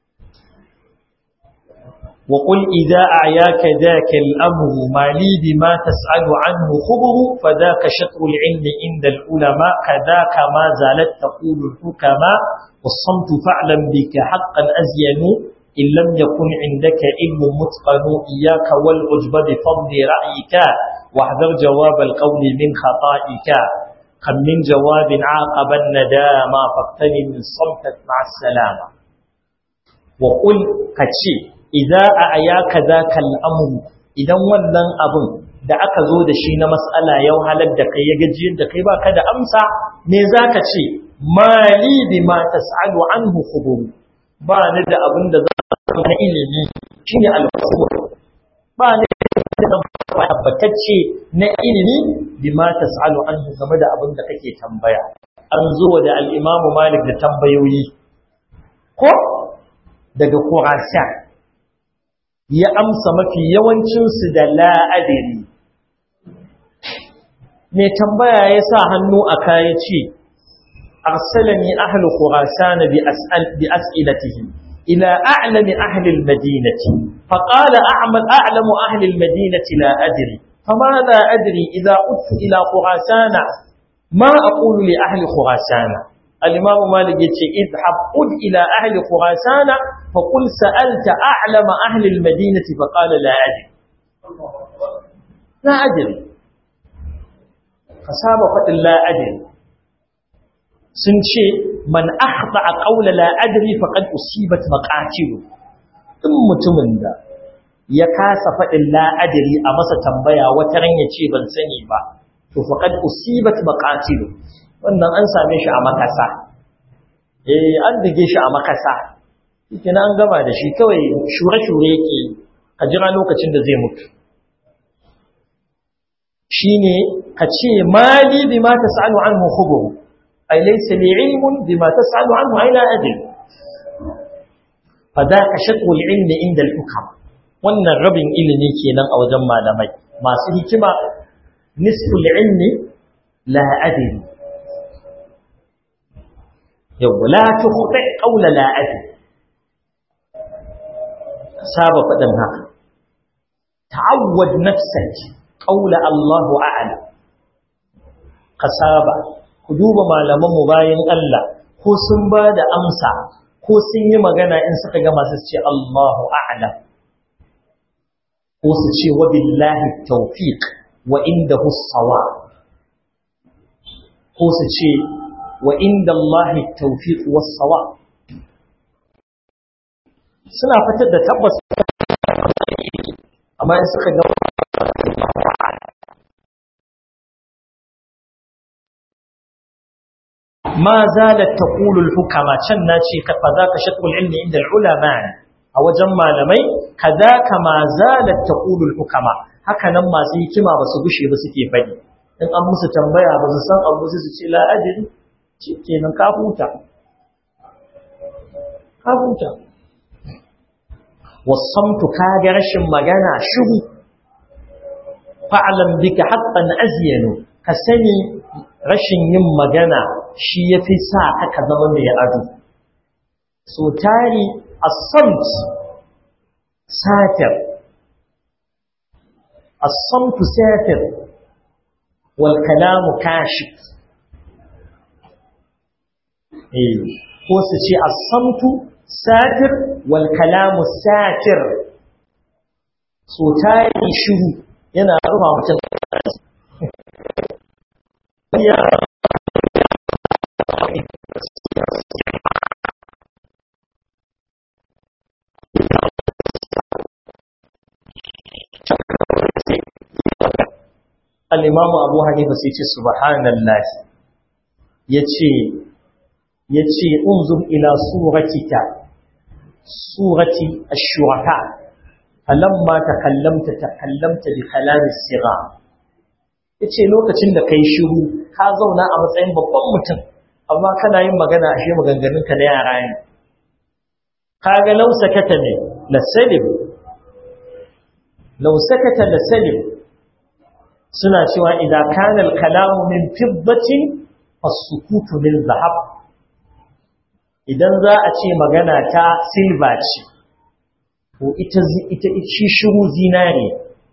وقل إذا أعياك ذاك الأمر ما لي بما تسأل عنه خبر فذاك شطر العلم عند العلماء كذاك ما زالت تقول الحكماء والصمت فاعلم بك حقا أزين إن لم يكن عندك علم متقن إياك والعجب بفضل رأيك واحذر جواب القول من خطائك كم من جواب عاقب الندامة فاغتنم الصمت مع السلامة وقل كتشي idza ayaka zaka al'amru idan wannan abun da aka zo da shi na mas'ala yau halar da kai ya gajiyar da kai baka da amsa me zaka ce mali bima tas'alu anhu khubur ba ni da abin da za na ilimi shine al-khubur ba ni da tabbatacce na ilimi bima tas'alu anhu game da abin da kake tambaya an zo da al-Imam Malik da tambayoyi ko daga Qur'an ya amsa mafi yawancin su da la adri mai tambaya ya sa hannu a kaya ce arsalani ahlu khurasan bi as'al bi as'ilatihi ila a'lami ahli al-madinati fa qala a'mal a'lamu ahli al-madinati la adri fama la adri idha uttu ila khurasan ma aqulu li ahli khurasan al-imam malik yace idhhab ud ila ahli khurasan fa qul sa'alta a'lama ahli al-madinati fa qala la adri la adri fasaba faɗin la'adari sun ce man akhta a ƙaula la'adari faƙad usibat maƙatilu ɗin mutumin da ya kasa faɗin la'adari a masa tambaya wata ran ya ce ban sani ba to faƙad usibat maƙatilu wannan an same shi a makasa eh an dige shi a makasa kina an gama da shi kawai shure-shure yake a jira lokacin da zai mutu shine kace mali bima tasalu anhu khubur ay laysa li ilmun bima tasalu anhu ay la adri fadaka shaqu al-ilm inda al-hukam wannan rabin ilimi kenan a wajen malamai masu hikima nisfu al-ilm la adri yau la tukhta qawla la adri saba fadan haka ta'awwad nafsaka قول الله أعلم kasaba ku duba malaman mu bayan Allah ko sun ba da amsa ko sun yi magana in suka ga masu ce Allahu a'lam ko su ce wa billahi tawfiq wa indahu as-sawab ko su ce wa inda Allahi tawfiq was-sawab suna fitar da tabbas amma in suka ga ما زالت تقول الحكماء كان ناشي فذاك شطر العلم عند العلماء أو جمع لمي كذاك ما زالت تقول الحكماء هكذا ما سيكما بسبشي بسكي فدي إن أمس تنبيع بسسان أو بسسي لا أدري كينا كافوتا كافوتا والصمت كاجرش مجانا شهو فاعلم بك حقا أزين كسني rashin yin magana shi yafi sa ka zama mai ado so tari as-samt satir as-samt satir wal kalamu kashif eh ko su ce as-samtu satir wal kalamu satir so tari shiru yana rufa mutum ya al-imamu Abu Hanifa sai ce subhanallah yace yace unzur ila suratika surati ash-shuraka falamma takallamta takallamta bi kalam as-sighar yace lokacin da kai shiru ka zauna a matsayin babban mutum amma kana yin magana ashe maganganun ka na yara ne kaga law sakata ne la salim law sakata la salim suna cewa idan kana al-kalamu min fiddatin as-sukutu min zahab idan za a ce magana ta silva ce ko ita ita shi shiru zinare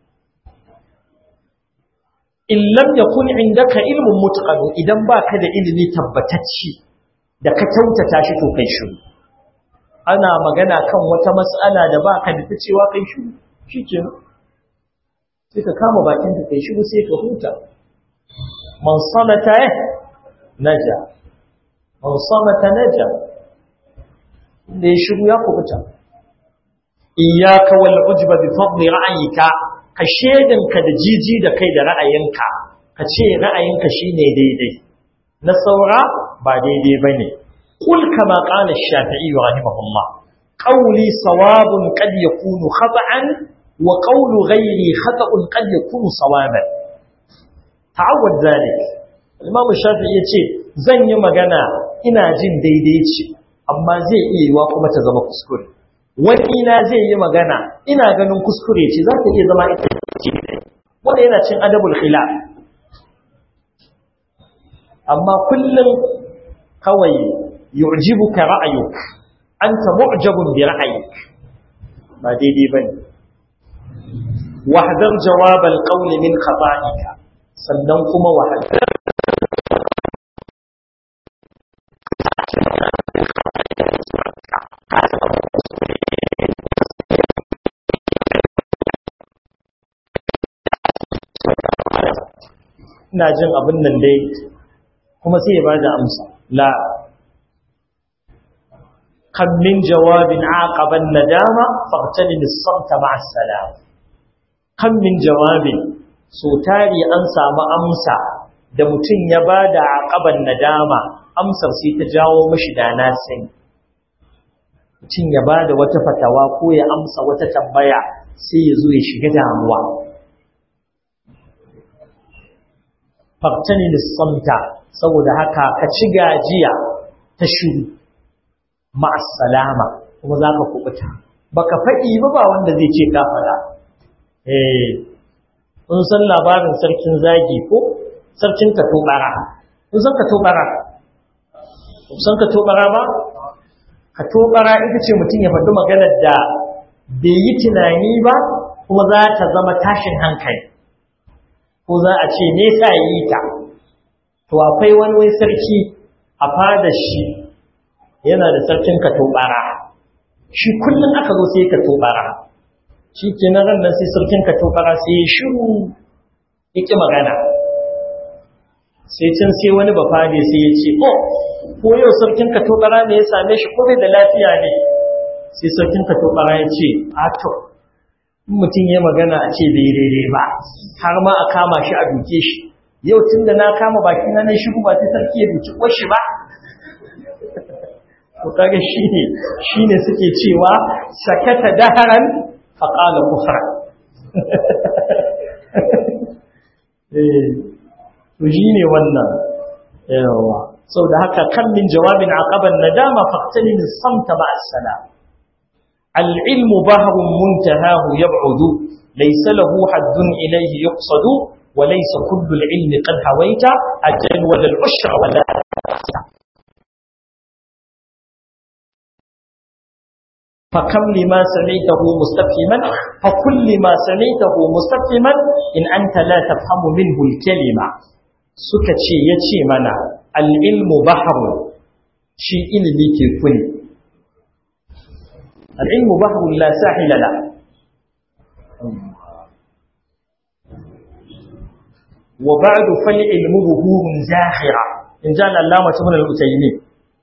in lam yakun indaka ilmun mutqan idan baka da ilimi tabbatacce da ka tautata shi to kai shiru ana magana kan wata mas'ala da baka da cewa kai shiru shikenan sai ka kama bakin ka kai shiru sai ka huta man samata naja man samata naja da shiru ya kubuta iyyaka wal ujba bi fadli ra'yika ka shedinka da jiji da kai da ra'ayinka ka ce ra'ayinka shine daidai na saura ba daidai bane qul kama qala ash-shafi'i rahimahullah qawli sawabun qad yakunu khata'an wa qawlu ghayri khata'un qad yakunu sawaban ta'awwad zalik imam shafi'i yace zan yi magana ina jin daidai ce amma zai iya yiwa kuma ta zama kuskure wani na zai yi magana ina ganin kuskure ce za ta iya zama ita ce wanda yana cin adabul khilaf amma kullum kawai yu'jibuka ra'ayuk anta mu'jabun bi ra'ayik ba daidai bane wahdar jawab al-qawl min khata'ika sannan kuma wahdar ina jin abin nan dai kuma sai ya bada amsa la kam min jawabin aqaba an-nadama faqtani as-samta ma'a as-salam kam min jawabin so tari an samu amsa da mutum ya bada aqaban nadama amsar sai ta jawo mishi dana sai mutum ya bada wata fatawa ko ya amsa wata tambaya sai ya zo ya shiga damuwa faktani lissamta saboda haka ka ci gajiya ta shiru ma'assalama kuma za ka kubuta baka faɗi ba ba wanda zai ce ka faɗa eh kun san labarin sarkin zagi ko sarkin katobara kun san katobara kun san katobara ba katobara ita ce mutum ya faɗi maganar da bai yi tunani ba kuma za ta zama tashin hankali ko za a ce me yasa yi ta to akwai wani wai sarki a fadar shi yana da sarkin katobara shi kullun aka zo sai katobara shi kenan ran nan sai sarkin katobara sai ya shiru yake magana sai can sai wani bafade sai ya ce oh ko yau sarkin katobara ne ya same shi ko bai da lafiya ne sai sarkin katobara ya ce a to mutum ya magana a ce bai daidai ba har ma a kama shi a duke shi yau tun da na kama baki na na shigo ba sai sarki ya duki kwashi ba to kaga shine shine suke cewa sakata daharan fa qala kufra eh to shine wannan yawa saboda haka kan min jawabin aqaban nadama faqtani samta ma as-salam العلم بحر منتهاه يبعد ليس له حد إليه يقصد وليس كل العلم قد هويت أجل ولا العشر ولا فكم لما سمعته مستفهما فكل ما سمعته مستفهما إن أنت لا تفهم منه الكلمة سكتشي يتشي منا العلم بحر شيء إلمي كيكوني العلم بحر لا ساحل له وبعد فالعلم بحور زاخرة إن جاء العلامة ابن العثيمين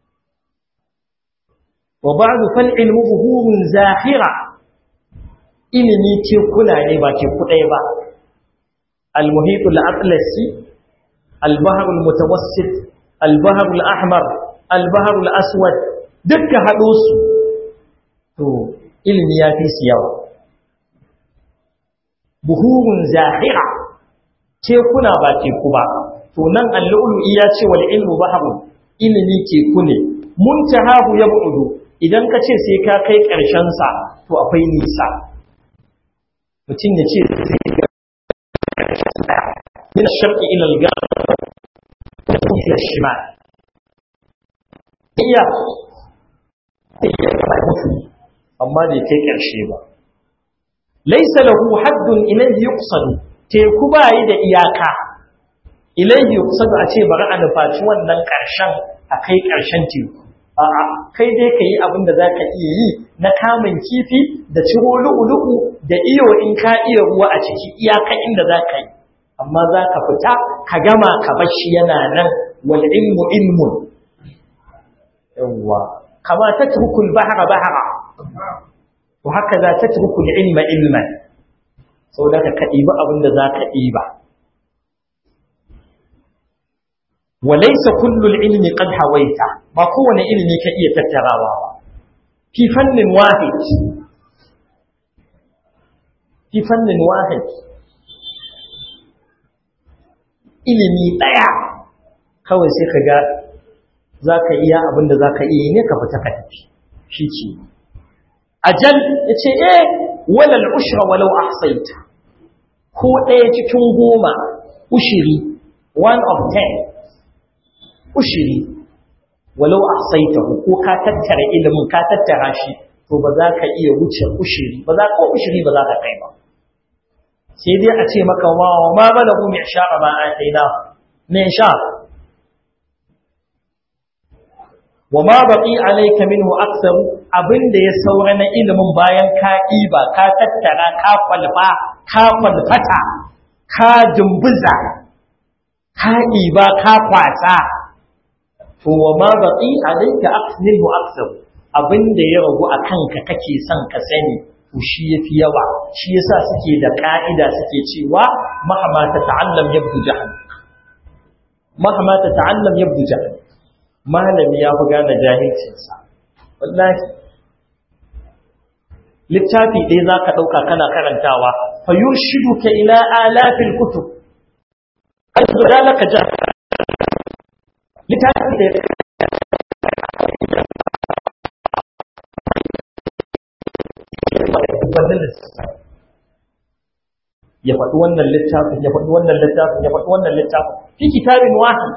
وبعد فالعلم بحور زاخرة إلمي تكون عيبا تكون عيبا المحيط الأطلسي البحر المتوسط البحر الأحمر البحر الأسود دك حدوث to ilimi ya fi su yawa buhurun zahira tekuna ba teku ba to nan al-lu'lu'i ya ce wal ilmu bahrun ilimi teku ne muntahahu yab'udu idan ka ce sai ka kai karshen sa to akwai nisa mutum ya ce sai ga min ash-sharqi ila al-gharb ila ash-shimal iya amma bai kai ƙarshe ba laysa lahu haddun ilayhi yuqsadu teku bai da iyaka ilayhi yuqsadu a ce bari a nufaci wannan ƙarshen a kai ƙarshen teku a'a kai dai kai abin da zaka iya yi na kamun kifi da ciro lu'ulu'u da iyo in ka iya ruwa a ciki iyaka inda zaka yi amma zaka fita ka gama ka bashi yana nan wal ilmu ilmun yawa kama tatruku al bahra bahra وهكذا تترك العلم علما saboda ka ɗiba abin da za ka ɗiba. Walaisa kullul ilmi qad hawaita, ba kowane ilimi ka iya tattarawa ba. Fi fannin wahid, fi fannin wahid, ilimi ɗaya kawai sai ka ga za ka iya abin da za ka iya ne ka fita ka tafi, shi ce. Ajal ya ce, eh, walal ushra walau ahsaita, ko ɗaya cikin goma, ushiri, one of ten, ushiri, walau ahsaitahu, ko ka tattara ilimin ka tattara shi, to ba za ka iya wuce ushiri, ba za ko ushiri ba za ka kai ba. Sai dai a ce maka wa ma balagu mi sha'a ma aina, ne sha. Wa ma baqi alayka minhu aktharu, abinda ya saura na ilimin bayan ka iba ka tattara ka falfa ka falfata ka dumbuza ka iba ka kwasa, to wa ma baqi alayka minhu aktharu, abinda ya ragu akan ka kake son ka sani, to shi yafi yawa. Shi yasa suke da ka'ida suke cewa mahama ta ta'allam yabdu jahannam, mahama ta ta'allam yabdu jahannam. Malami ya fi gane jahilcinsa. Wallahi littafi ɗaya za ka ɗauka kana karantawa, fa yurshiduka ila alafil kutub, azza laka ja littafi ɗaya ya faɗi wannan littafin ya faɗi wannan littafin ya faɗi wannan littafin fi kitabin wahid.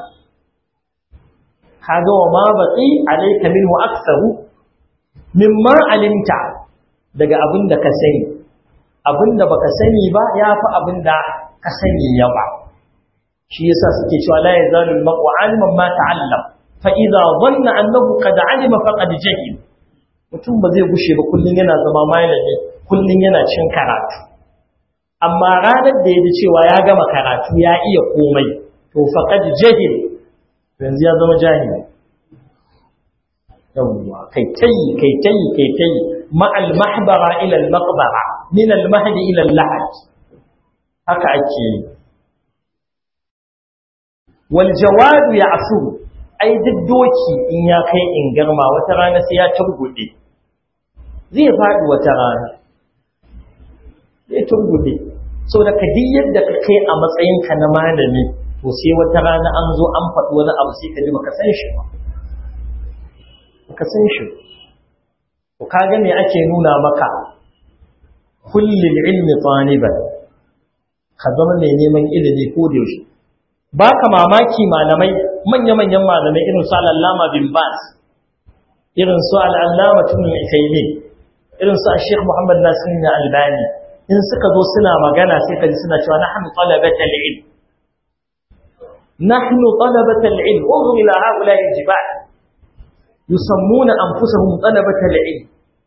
Kaga wa ma baqi alayka minhu aktharu mimma alimta, daga abinda ka sani, abinda baka sani ba yafi abinda ka sani yawa. Shi yasa suke cewa la yazalu al-mar'u 'aliman ma ta'allam, fa idha dhanna annahu qad 'alima faqad jahil. Mutum ba zai gushe ba kullun yana zama malami, kullun yana cin karatu, amma ranar da yaji cewa ya gama karatu ya iya komai, to faqad jahil, yanzu ya zama jahili. yawwa kai tayi kai tayi kai tayi ma'al mahbara ila al maqbara min al mahdi ila al lahad, haka ake yi. wal jawad ya'su, ai duk doki in ya kai in garma wata rana sai ya turgude, zai faɗi wata rana zai turgude. so da kadi yadda ka kai a matsayinka na malami, to sai wata rana an zo an faɗi wani abu sai ka ji baka san shi ba baka san shi. to kaga me ake nuna maka, kullil ilmi taliban, ka zama mai neman ilimi ko da yaushe. baka mamaki malamai manya-manyan malamai irin su al-Allama bin Baz, irin su al-Allama Ibn Uthaymeen, irin su Sheikh Muhammad Nasir al-Albani, in suka zo suna magana sai ka ji suna cewa nahnu talabatul ilm, nahnu talabatul ilm. unzur ila haula'i al-jibal yusammuna anfusahum talabatul ilm.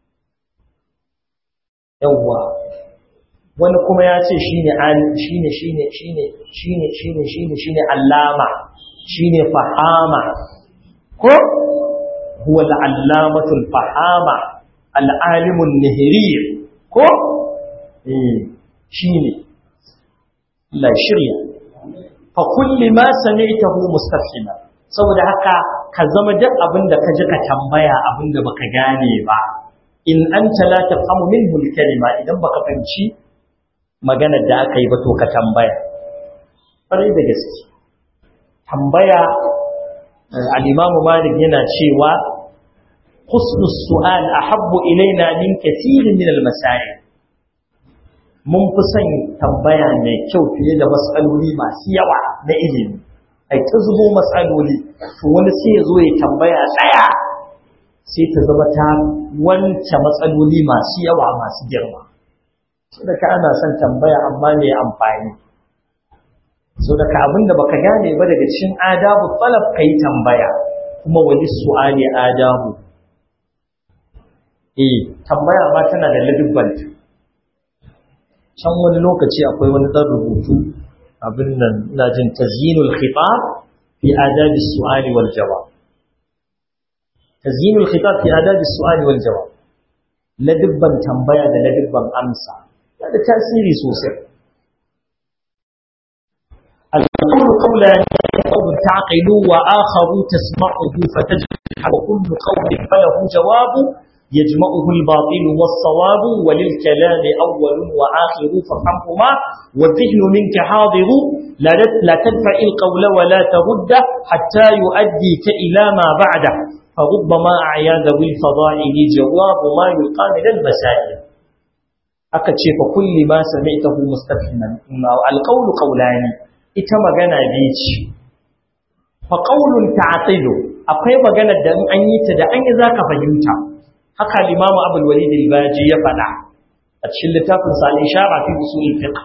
yawwa wani kuma ya ce shine shine shine shine shine shine shine shine allama, shine fahama, ko huwa al-allamatul fahama al-alimun nihri, ko eh shine la shirya. fa kulli ma sami'tahu mustafhima, saboda haka ka zama duk abinda ka ji ka tambaya abinda baka gane ba. in anta la tafhamu minhu al-kalima, idan baka fahimci maganar da aka yi ba to ka tambaya. Ƙwarai da gaske tambaya, al-Imam Malik yana cewa husnu su'al ahabbu ilaina min kathirin min al-masail. mun fi son tambaya mai kyau fiye da matsaloli masu yawa na ilimi. ai ta zubo matsaloli, to wani sai ya zo ya tambaya tsaya sai ta zama ta wance matsaloli masu yawa masu girma. saboda ka ana son tambaya amma mai amfani. saboda ka abinda baka gane ba daga cikin adabu talab kai tambaya, kuma wani su'ali adabu. eh tambaya ma tana da ladubban. can wani lokaci akwai wani dan rubutu abin nan ina jin tazyinul khitab fi adabi su'ali wal jawab. tazyinul khitab fi adabi su'ali wal jawab, ladubban tambaya da ladubban amsa. da tasiri sosai. القول قولان قول تعقل وآخر تسمعه فتجمع وكل قول فله جواب يجمعه الباطل والصواب وللكلام أول وآخر فافهمهما والذهن منك حاضر لا تدفع القول ولا ترده حتى يؤديك إلى ما بعده فربما أعيا ذوي الفضائل جواب ما يلقى من المسائل أكتشف كل ما سمعته مستفهما القول قولان ita magana biyu ce fa qaulun ta'tilu akwai magana da an yi ta da an yi zaka fahimta haka Imam Abdul Walid al-Baji ya faɗa a cikin littafin sa al-Ishara fi usul al-fiqh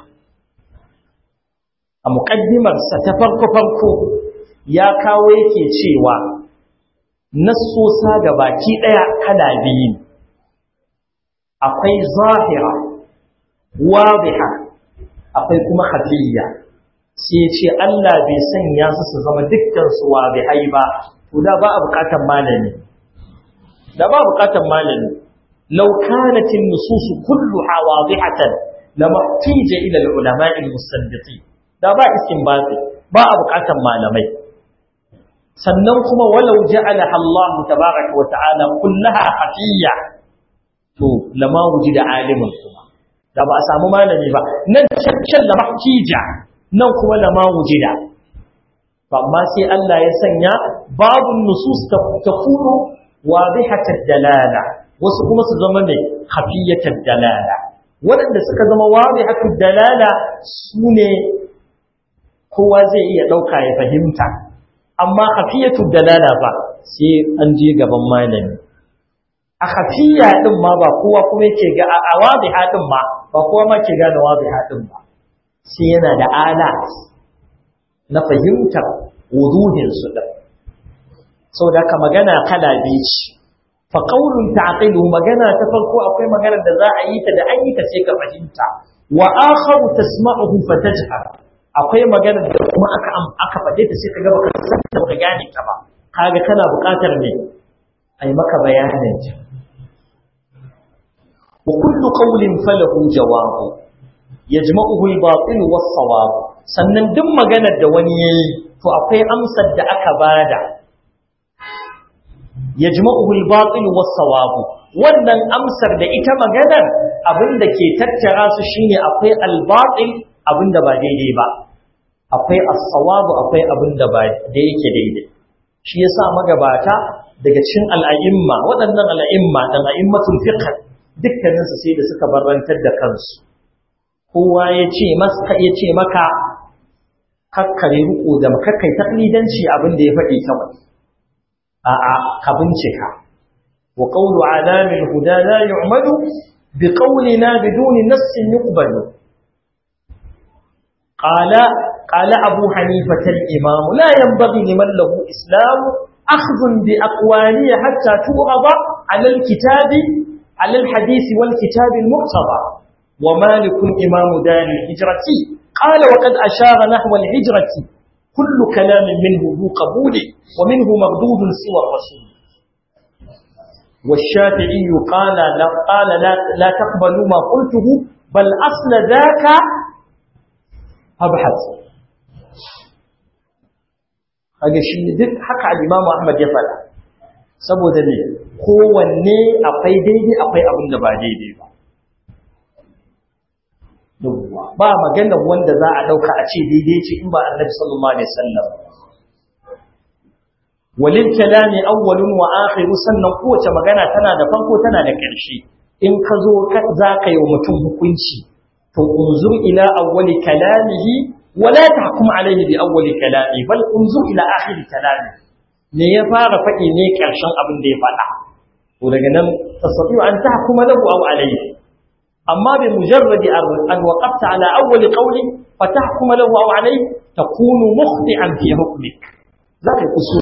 a muqaddimar sa ta farko farko ya kawo yake cewa nassosa da baki daya kala biyu akwai zahira wadiha akwai kuma khafiyya sai ce Allah bai sanya su su zama dukkan su wabihai ba to da ba a bukatar malami da ba bukatar malami law kanat an-nusus kulluha wadihatan lama tija ila al-ulama al-musaddiqin da ba istinbati ba a bukatar malamai sannan kuma walau ja'ala Allah tabaaraka wa ta'ala kullaha khafiyya to lama wujida alimun kuma da ba a samu malami ba nan caccan lama tija nan kuma lama wujida amma sai Allah ya sanya babu nusus ta kunu wadihatud dalala wasu kuma su zama ne khafiyatud dalala wanda suka zama wadihatud dalala sune kowa zai iya dauka ya fahimta amma khafiyatud dalala ba sai an je gaban malami a khafiya din ma ba kowa kuma yake ga a wadiha din ma ba kowa ma ke gane wadiha din ba sai yana da alat na fahimtar wuduhinsu da sau da ka magana kala biyu ce fa qaulun ta'qilu magana ta farko akwai magana da za a yi ta da an yi ta sai ka fahimta wa akharu tasma'uhu fatajhar akwai magana da kuma aka aka fade ta sai ka ga baka san ta baka gane ta ba kaga kana buƙatar ne ai maka bayanin ta wa kullu qawlin falahu jawabu yajma'uhu al-batil was-sawab sannan duk maganar da wani yayi to akwai amsar da aka bada yajma'uhu al-batil was-sawab wannan amsar da ita maganar abinda ke tattara su shine akwai al-batil abinda ba daidai ba akwai as-sawab akwai abinda ba da yake daidai shi yasa magabata daga cikin al-a'imma waɗannan al-a'imma dan a'immatul fiqh dukkaninsu sai da suka barantar da kansu kowa ya ce maka ya ce maka kakkare ruku da makakkai taklidanci abin da ya faɗi kawai a'a ka bincika wa qawlu alamil huda la yu'madu bi qawlina biduni nassin yuqbalu qala qala abu hanifah al-imam la yanbaghi liman lahu islam akhdh bi aqwali hatta tu'aba ala al-kitabi ala al-hadith wal kitab al-muqtada ومالك إمام دار الهجرة قال وقد أشار نحو الهجرة كل كلام منه ذو قبول ومنه مردود سوى الرسول والشافعي قال لا, قال لا, لا تقبلوا ما قلته بل أصل ذاك أبحث هذا شيء duk haka al-Imam Ahmad ya faɗa saboda ne kowanne akwai daidai akwai abin da ba daidai ba ba magana wanda za a dauka a ce daidai ce in ba Annabi sallallahu alaihi wasallam walil kalami awwalun wa akhir sannan kowace magana tana da farko tana da ƙarshe in ka zo za ka yi wa mutum hukunci to unzur ila awwali kalamihi wa la tahkum alayhi bi awwali kalami bal unzur ila akhir kalami ne ya fara faɗi ne ƙarshen abin da ya faɗa to daga nan tasfiyu an tahkuma lahu aw alayhi أما بمجرد أن وقفت على أول قول فتحكم له أو عليه تكون مخطئا في حكمك ذات الأصول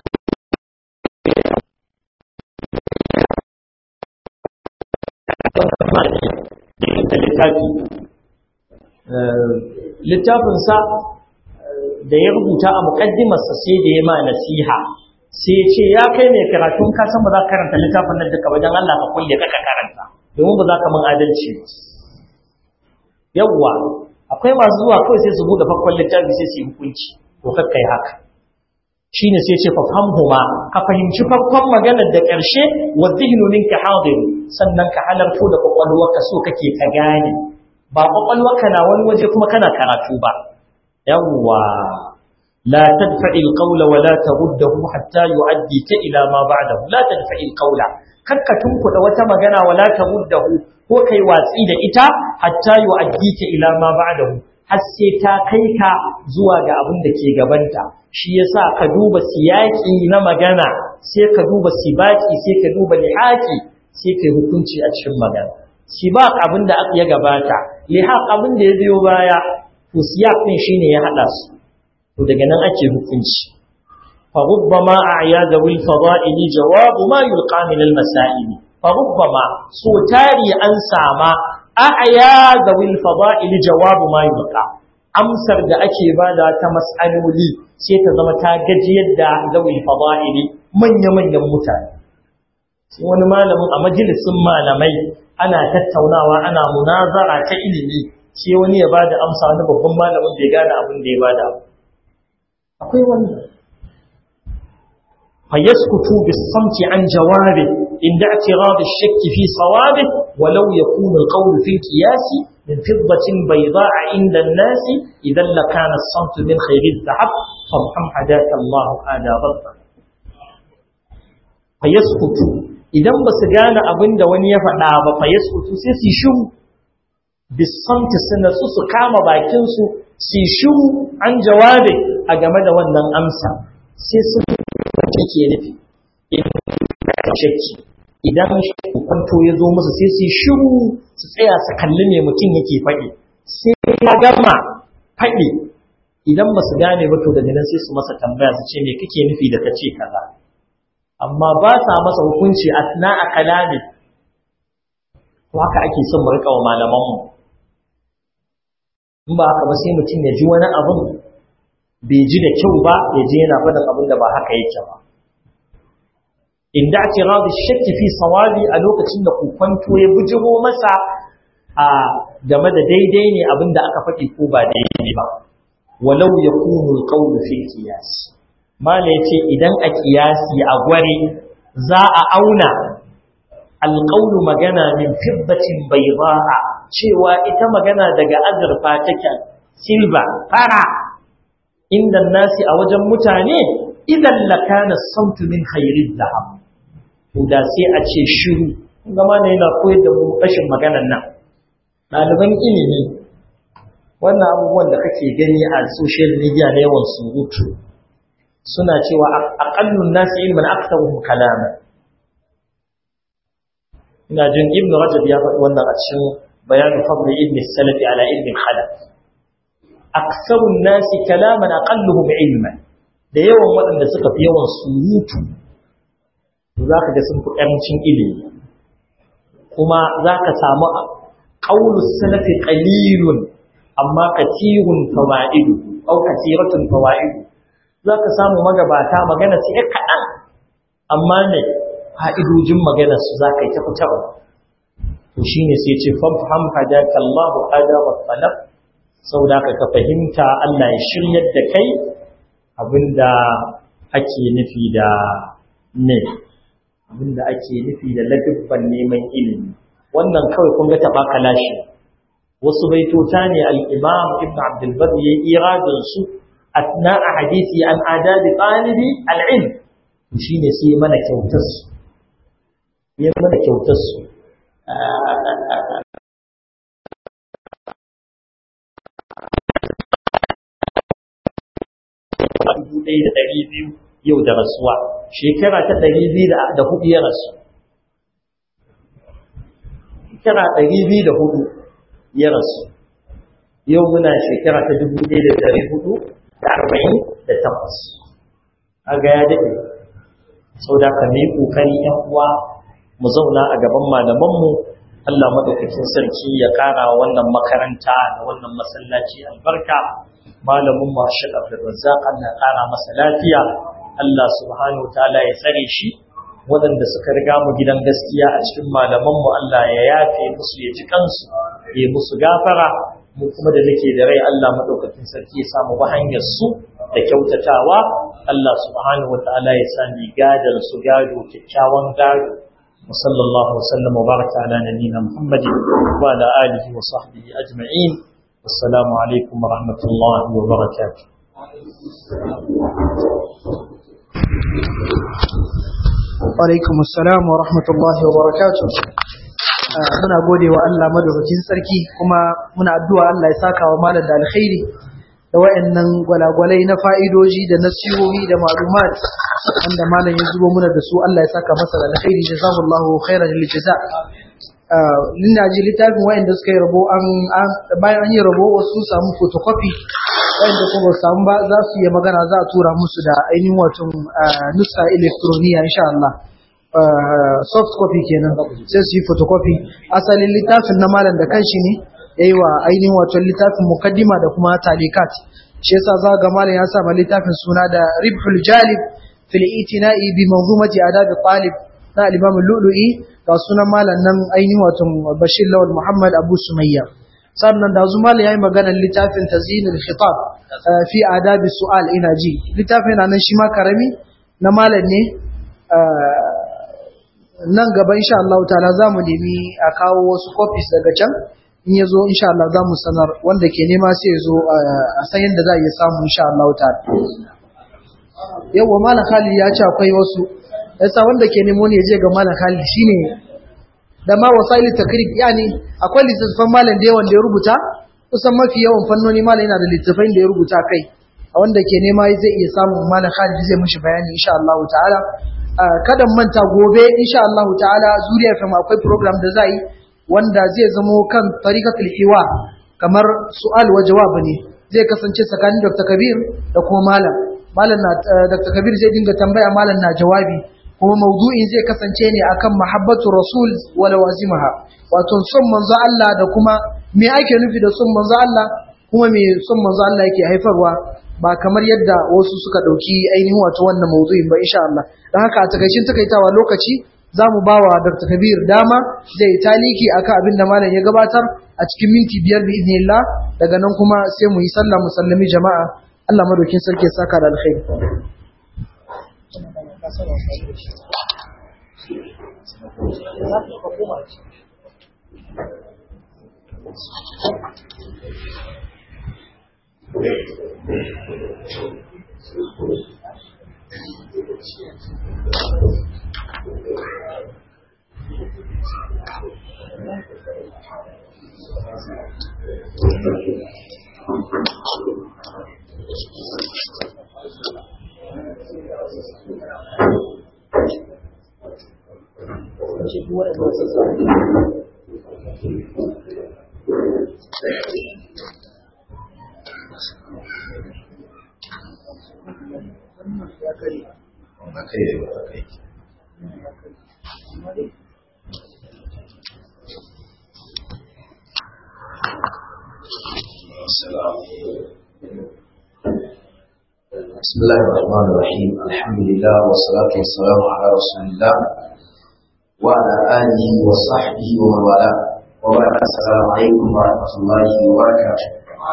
littafinsa da ya rubuta a muƙaddimarsa sai da ya ma nasiha sai ce ya kai mai karatun kasan ba za ka karanta littafin nan duka wajen Allah ka kulle ka karanta domin ba za ka mun adalci yawwa akwai masu zuwa kawai sai su buɗe farkon littafi sai su yi hukunci to kakkai haka shine sai ce fafhamhuma ka fahimci farkon maganar da ƙarshe wa dhihnu minka hadir sannan ka halarto da kwakwalwarka so kake ka gane ba kwakwalwarka na wani waje kuma kana karatu ba yawwa la tadfa'i alqawla wa la taruddahu hatta yu'addika ila ma ba'dahu la tadfa'i alqawla kakka tunkuda wata magana wa la taruddahu ko kai watsi da ita hatta yu'addika ila ma ba'dahu har sai ta kai ka zuwa ga abin da ke gabanta shi yasa ka duba siyaki na magana sai ka duba sibaki sai ka duba lihaqi sai kai hukunci a cikin magana sibaq abin da aka ya gabata lihaq abin da ya biyo baya to siyaq din shine ya hada su to daga nan ake hukunci fa rubbama a'yada wal fada'ili jawabu ma yulqa min al masail fa rubbama so tari an sama a'yada wal fada'ili jawabu ma yulqa amsar da ake bada ta mas'aloli sai ta zama ta gajiyar da zawil fada'ili manya manyan mutane sai wani malamin a majalisin malamai ana tattaunawa ana munazara ta ilimi sai wani ya bada amsa wani babban malamin bai gane abin da ya bada akwai wannan fa yaskutu bis-samti an jawabi inda i'tirad ash-shakk fi sawabi walau yakun al-qawl fi al-qiyas min fiddatin bayda'a inda an-nas idan la kana as-samt min khayr al-dhahab famham hadaka Allah hada rabba fa yaskutu idan basu gane abinda wani ya faɗa ba fa yaskutu sai su shiru bis-samti suna su kama bakin su su shiru an jawabi a game da wannan amsa sai sun take nufi idan kwanto ya zo musu sai su shiru su tsaya su kalli me mutum yake faɗi sai ya gama faɗi idan ba su gane ba to daga nan sai su masa tambaya su ce me kake nufi da kace kaza amma ba sa masa hukunci asna a kalami to haka ake son mu rika wa malamanmu in ba haka ba sai mutum ya ji wani abun bai ji da kyau ba ya je yana faɗin abin da ba haka yake ba inda ake rabu shakki fi sawabi a lokacin da kukwanto ya bujiro masa a game da daidai ne abin da aka faɗi ko ba daidai ba walau ya kunu alqawlu fi qiyas mala yace idan a qiyasi a gware za a auna alqawlu magana min fiddatin bayda'a cewa ita magana daga azurfa take silba fara inda nasi a wajen mutane idan lakana samtu min khairid dhahab to da sai a ce shiru kuma ne yana koyar da mu rashin maganar nan ɗaliban ilimi wannan abubuwan da kake gani a social media na yawan surutu suna cewa aqallun nasi ilman aktharuhum kalama ina jin ibn rajab ya faɗi wannan a cikin bayanin fadl ibn salafi ala ilmi khalaf aksarun nasi kalaman aqalluhum ilman da yawan waɗanda suka fi yawan surutu za ka ga sun fi ƙarancin ilimi kuma za ka samu qaulus salafi qalilun amma katirun fawaidu au katiratun fawaidu za ka samu magabata magana sai kaɗan amma ne fa'idojin maganar su za ka yi ta fitarwa to shine sai ce fafham hadaka Allahu ada wa talab saboda ka fahimta Allah ya shiryar da kai abinda ake nufi da ne abinda ake nufi da ladabban neman ilimi wannan kawai kun ga taba kalashi wasu baitota ne al-Imam Ibn Abdul Barr ya iradin su atna hadisi an adabi talibi al-ilm shine sai mana kyautar su ya mana kyautar su dubu ɗaya da ɗari biyu yau da rasuwa shekara ta ɗari biyu da hudu ya rasu shekara ɗari biyu da hudu ya rasu yau muna shekara ta dubu ɗaya da ɗari hudu da arba'in da takwas a ga ya daɗe sau da ka mai ƙoƙari ‘yan uwa mu zauna a gaban malamanmu Allah maɗaukakin sarki ya ƙara wannan makaranta da wannan masallaci albarka malamin mu Sheikh Abdul Razzaq Allah ƙara masa lafiya Allah subhanahu wataala ya tsare shi waɗanda suka riga mu gidan gaskiya a cikin malaman mu Allah ya yafe musu ya ji kansu ya musu gafara mu kuma da nake da rai Allah madaukakin sarki ya samu ba hanyar su da kyautatawa. Allah subhanahu wataala ya sa ni gadar su gado kyakkyawan gado. وصلى الله وسلم وبارك على نبينا محمد وعلى آله وصحبه أجمعين. والسلام عليكم ورحمة الله وبركاته. وعليكم السلام ورحمة الله وبركاته. muna gode wa Allah madaukakin sarki kuma muna addu'a Allah ya saka wa malam da alkhairi da wayannan gwalagwalai na fa'idoji da nasihohi da ma'lumat wanda malam ya zubo muna da su. Allah ya saka masa da alkhairi, jazakallahu khairan lil jaza. ah ina ji littafin wayanda suka yi rabo an bayan an yi rabo wasu samu photocopy, wayanda kuma samu ba za su yi magana za a tura musu da ainihin wato nuska electroniya insha Allah. soft copy kenan sai su yi photocopy. Asalin littafin na malam da kanshi ne yayi wa ainihin wato littafin mukaddima da kuma talikat. Shi yasa za ga malam ya sa ma littafin suna da Ribhul Jalib fil Itina'i bi Manzumati Adab Talib na al-Imam al-Lu'lu'i, ga sunan malam nan ainihin wato Bashir Lawal Muhammad Abu Sumayya. Sannan da zu malam yayi magana littafin Tazyinul Khitab fi Adab Su'al, ina ji littafin nan shi ma karami na malam ne. Nan gaba insha Allah ta'ala za mu nemi a kawo wasu copies daga can, in ya zo insha Allah za mu sanar, wanda ke nema sai ya zo a san yadda za a iya samu insha Allah ta'ala. Yawwa Malam Khalid ya ce akwai wasu, yasa wanda ke nemo ne ya je ga Malam Khalid shine da ma wasaili takrib, yani akwai littattafan malam da yawan da ya rubuta, kusan mafi yawan fannoni malam yana da littattafan da ya rubuta kai, a wanda ke nema zai iya samun Malam Khalid zai mishi bayani insha Allah ta'ala. Kada manta gobe insha Allah ta'ala Zuriya F M akwai program da zai wanda zai zamo kan tariqatul hiwa, kamar su'al wa jawab ne, zai kasance tsakanin Dr. Kabir da kuma malam. Malam na Dr. Kabir zai dinga tambaya, malam na jawabi, kuma mawdu'in zai kasance ne akan mahabbatu rasul wa lawazimaha, wato son manzo Allah da kuma me ake nufi da son manzo Allah, kuma me son manzo Allah yake haifarwa, ba kamar yadda wasu suka dauki ainihin wato wannan mawdu'in ba insha Allah. Dan haka a takaicin takaitawa lokaci zamu bawa Dr. Kabir dama zai taliki akan abin da malam ya gabatar a cikin minti biyar bi idnillah, daga nan kuma sai mu yi sallah mu sallami jama'a. Allah madaukin sarki ya saka da alkhairi. بسم الله الرحمن الرحيم. الحمد لله والصلاة والسلام على رسول الله وعلى آله وصحبه ومن والاه، وبعد السلام عليكم ورحمة الله وبركاته.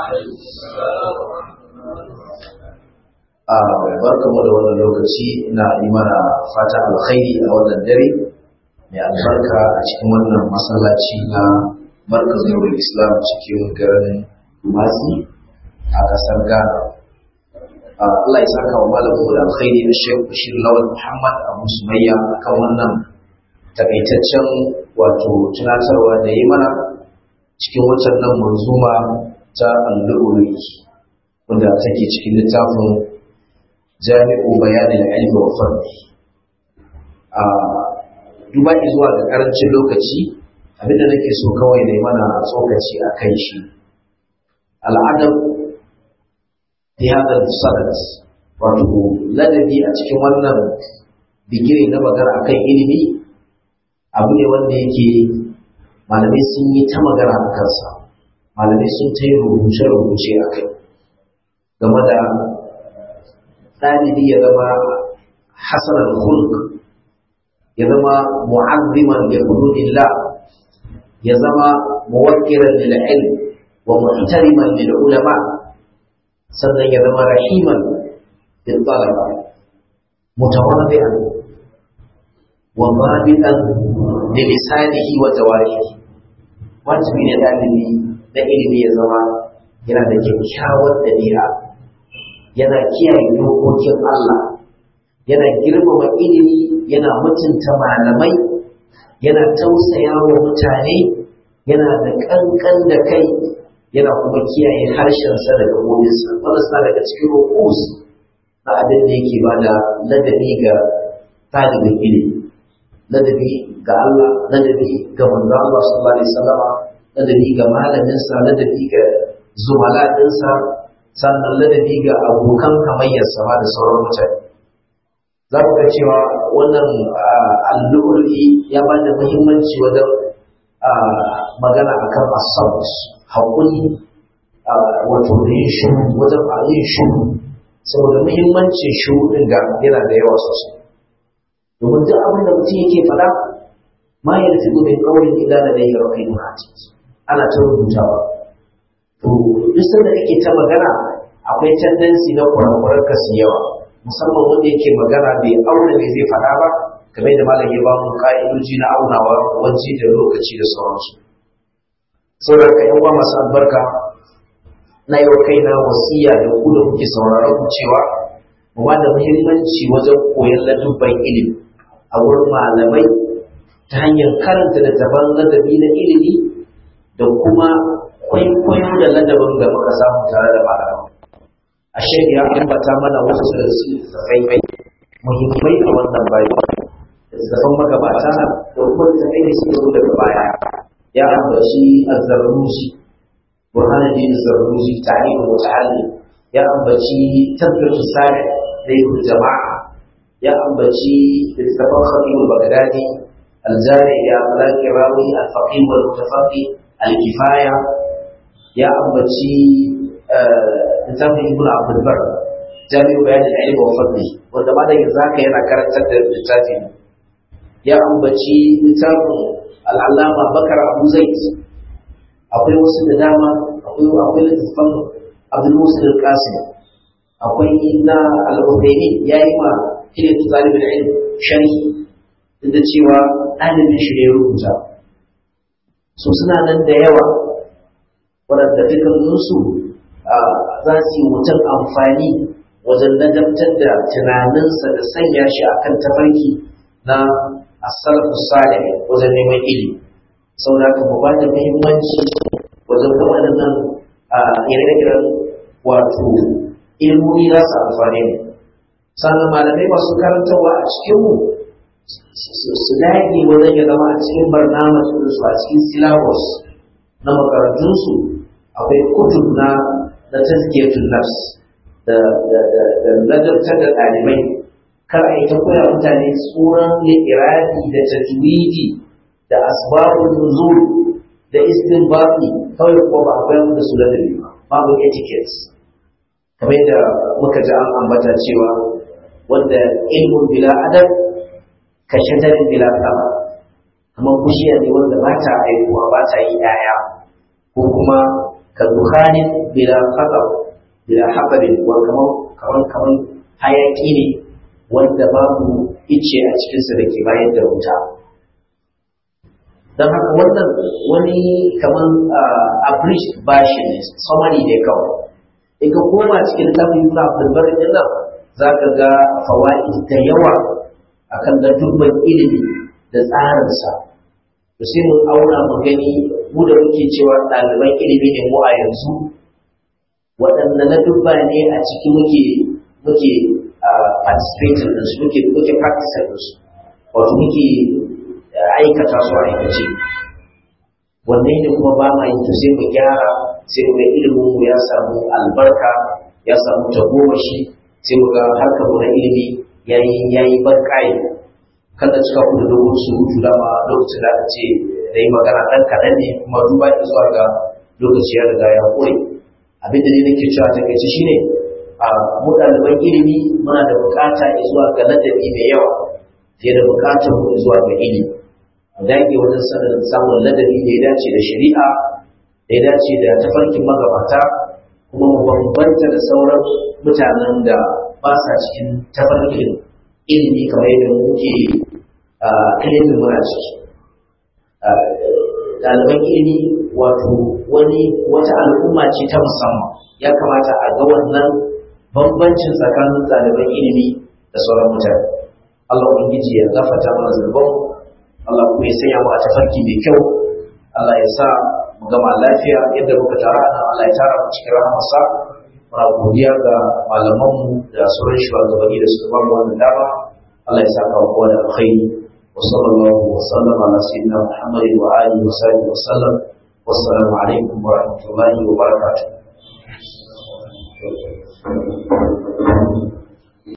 barkamu da wannan lokaci, ina yi mana fata alkhairi a wannan dare mai albarka a cikin wannan masallaci na markazin Islam cikin garin Kumasi a kasar Ghana. Allah ya saka wa malamu da alkhairi da Sheikh Bashir Lawal Muhammad Abu Sumayya akan wannan takaitaccen wato tunatarwa da yi mana cikin waccan nan manzuma ta al-Lu'lu'i wanda take cikin littafin Jami'u Bayanin Ilmi wa Fanni. A duba zuwa ga karancin lokaci, abinda nake so kawai da yi mana tsokaci a kai shi al'adab fi hada sanad, wato ladabi a cikin wannan bigire na magana akan ilimi abu ne wanda yake malamai sun yi ta magana a kansa, malamai sun ta yi rubuce-rubuce a kai game da ɗalibi ya zama hasanar hulk, ya zama mu'azziman li hududillah, ya zama muwakkiran lil ilm, wa muhtariman lil ulama sannan ya zama rahiman bil talaba mutawadi'an wa dhabitan li lisanihi wa jawarihi wajibi ne dalibi da ilimi ya zama yana da kyakkyawar dabi'a yana kiyaye dokokin Allah yana girmama ilimi yana mutunta malamai yana tausaya wa mutane yana da kankan da kai yana kuma kiyaye harshensa da gabobinsa wanda suna daga cikin rukus na abin da yake ba da ladabi ga talibin ilimi ladabi ga Allah ladabi ga manzo Allah sallallahu alaihi wasallam ladabi ga malaminsa ladabi ga zumaladinsa sannan ladabi ga abokan hamayyarsa ma da sauran mutane za ku ga cewa wannan allu'ul'i ya ba da muhimmanci wajen magana akan asabus haƙuri wato yin shuru wajen yin shuru saboda muhimmancin shuru ɗin ga yana da yawa sosai domin duk abin da mutum yake faɗa ma ya rufe mai kawai ila da dai yau kai muhati ana ta rubutawa to duk sanda kake ta magana akwai tendency na kurakuran ka su yawa musamman wanda yake magana bai auna ne zai faɗa ba kamar da malam ya ba mu ka'idoji na aunawa waje da lokaci da sauransu saboda ka yan uwa masu albarka na yau kaina wasiya da ku da kuke sauraron ku cewa mu ba da muhimmanci wajen koyon ladubban ilimi a wurin malamai ta hanyar karanta da taban ladabi na ilimi da kuma kwaikwayo da ladabin da muka samu tare da malamai a shirya ambata mana wasu da su tafai muhimmai a wannan bayan da zafin magabata da kuma tafai da suka zo daga baya ya ambaci azzarrushi burhanuddin azzarrushi ta'lim wa ta'allim ya ambaci tabbatar sari da yin jama'a ya ambaci littafin khatib al-baghdadi al-jari ya malaki rawi al-faqih wal mutafaqi al-kifaya ya ambaci littafin ibn abdul bar jami'u bayan al-ilm wa fadli wanda ma da zaka yana karantar da littafin ya ambaci littafin al'allama bakar abu zaid akwai wasu da dama akwai akwai littafin abdul musul al-qasim akwai na al-ubayni yayi ma ilmi talibul ilm sharhi da cewa ɗalibin shi ne rubuta so suna nan da yawa wadanda dukkaninsu za su yi mutum amfani wajen ladabtar da tunaninsa da sanya shi akan tafarki na as-salafu salih wajen neman ilimi saboda haka mu ba da muhimmanci wajen ga waɗannan ire-iren wato ilmomi za su amfane mu sannan malamai masu karantarwa a cikinmu su dage wajen ya zama a cikin barnamajin su a cikin syllabus na makarantunsu akwai kutub na na tazkiyatun nafs da da da ladabtar da ɗalibai kar a yi ta koya mutane tsoron li'irabi da tajwidi da asbabun nuzul da istinbati kawai ko ba akwai da su ladabi ba babu etiquette kamar yadda muka ji an ambata cewa wanda ilmun bila adab ka shatarin bila sama kamar bishiya ne wanda ba ta aikuwa ba ta yi yaya ko kuma ka dukhanin bila khatar bila habarin wa kamar kamar kamar hayaki ne wanda babu ice a cikinsa da ke bayar da wuta don haka wannan wani kamar abridged version ne summary ne kawai in ka koma cikin littafin ibn abdul bar din nan za ka ga fawaid da yawa akan da dubban ilimi da tsarinsa to sai mun auna mu gani mu da muke cewa ɗaliban ilimi ne mu a yanzu waɗanda na dubba ne a ciki muke muke participating da su muke muke practicing da su wato muke aikata su a aikace wannan ne kuma ba ma yi to sai mu gyara sai mu ga ilimin mu ya samu albarka ya samu tagomashi sai mu ga harkar mu na ilimi yayi yayi barkai kada cika ku da dogon surutu dama lokacin da aka ce da yi magana ɗan kaɗan ne kuma duba da zuwa ga lokaci ya riga ya kore abinda ne nake cewa ta kai shine a mu ɗaliban ilimi muna da bukata zuwa ga ladabi mai yawa fiye da bukatar mu zuwa ga ilimi mu dage wajen sanin samun ladabi da ya dace da shari'a da ya dace da tafarkin magabata kuma mu bambanta da sauran mutanen da ba sa cikin tafarkin ilimi kamar yadda muke a ilimin muna ciki. Ɗaliban ilimi wato wani wata al'umma ce ta musamman, ya kamata a ga wannan bambancin tsakanin ɗaliban ilimi da sauran mutane. Allah ubangiji ya gafarta mana zunuban, Allah kuma ya sanya mu a tafarki mai kyau, Allah ya sa mu gama lafiya yadda muka tara a nan, Allah ya tara mu cikin rahamarsa. Muna godiya ga malamanmu da sauran shugabanni da suka ba mu wannan dama. Allah ya saka wa kowa da alkhairi. Wa sallallahu wa sallam ala sayyidina Muhammadin wa alihi wa sahbihi wa sallam. Wassalamu alaikum wa rahmatullahi wa barakatuh.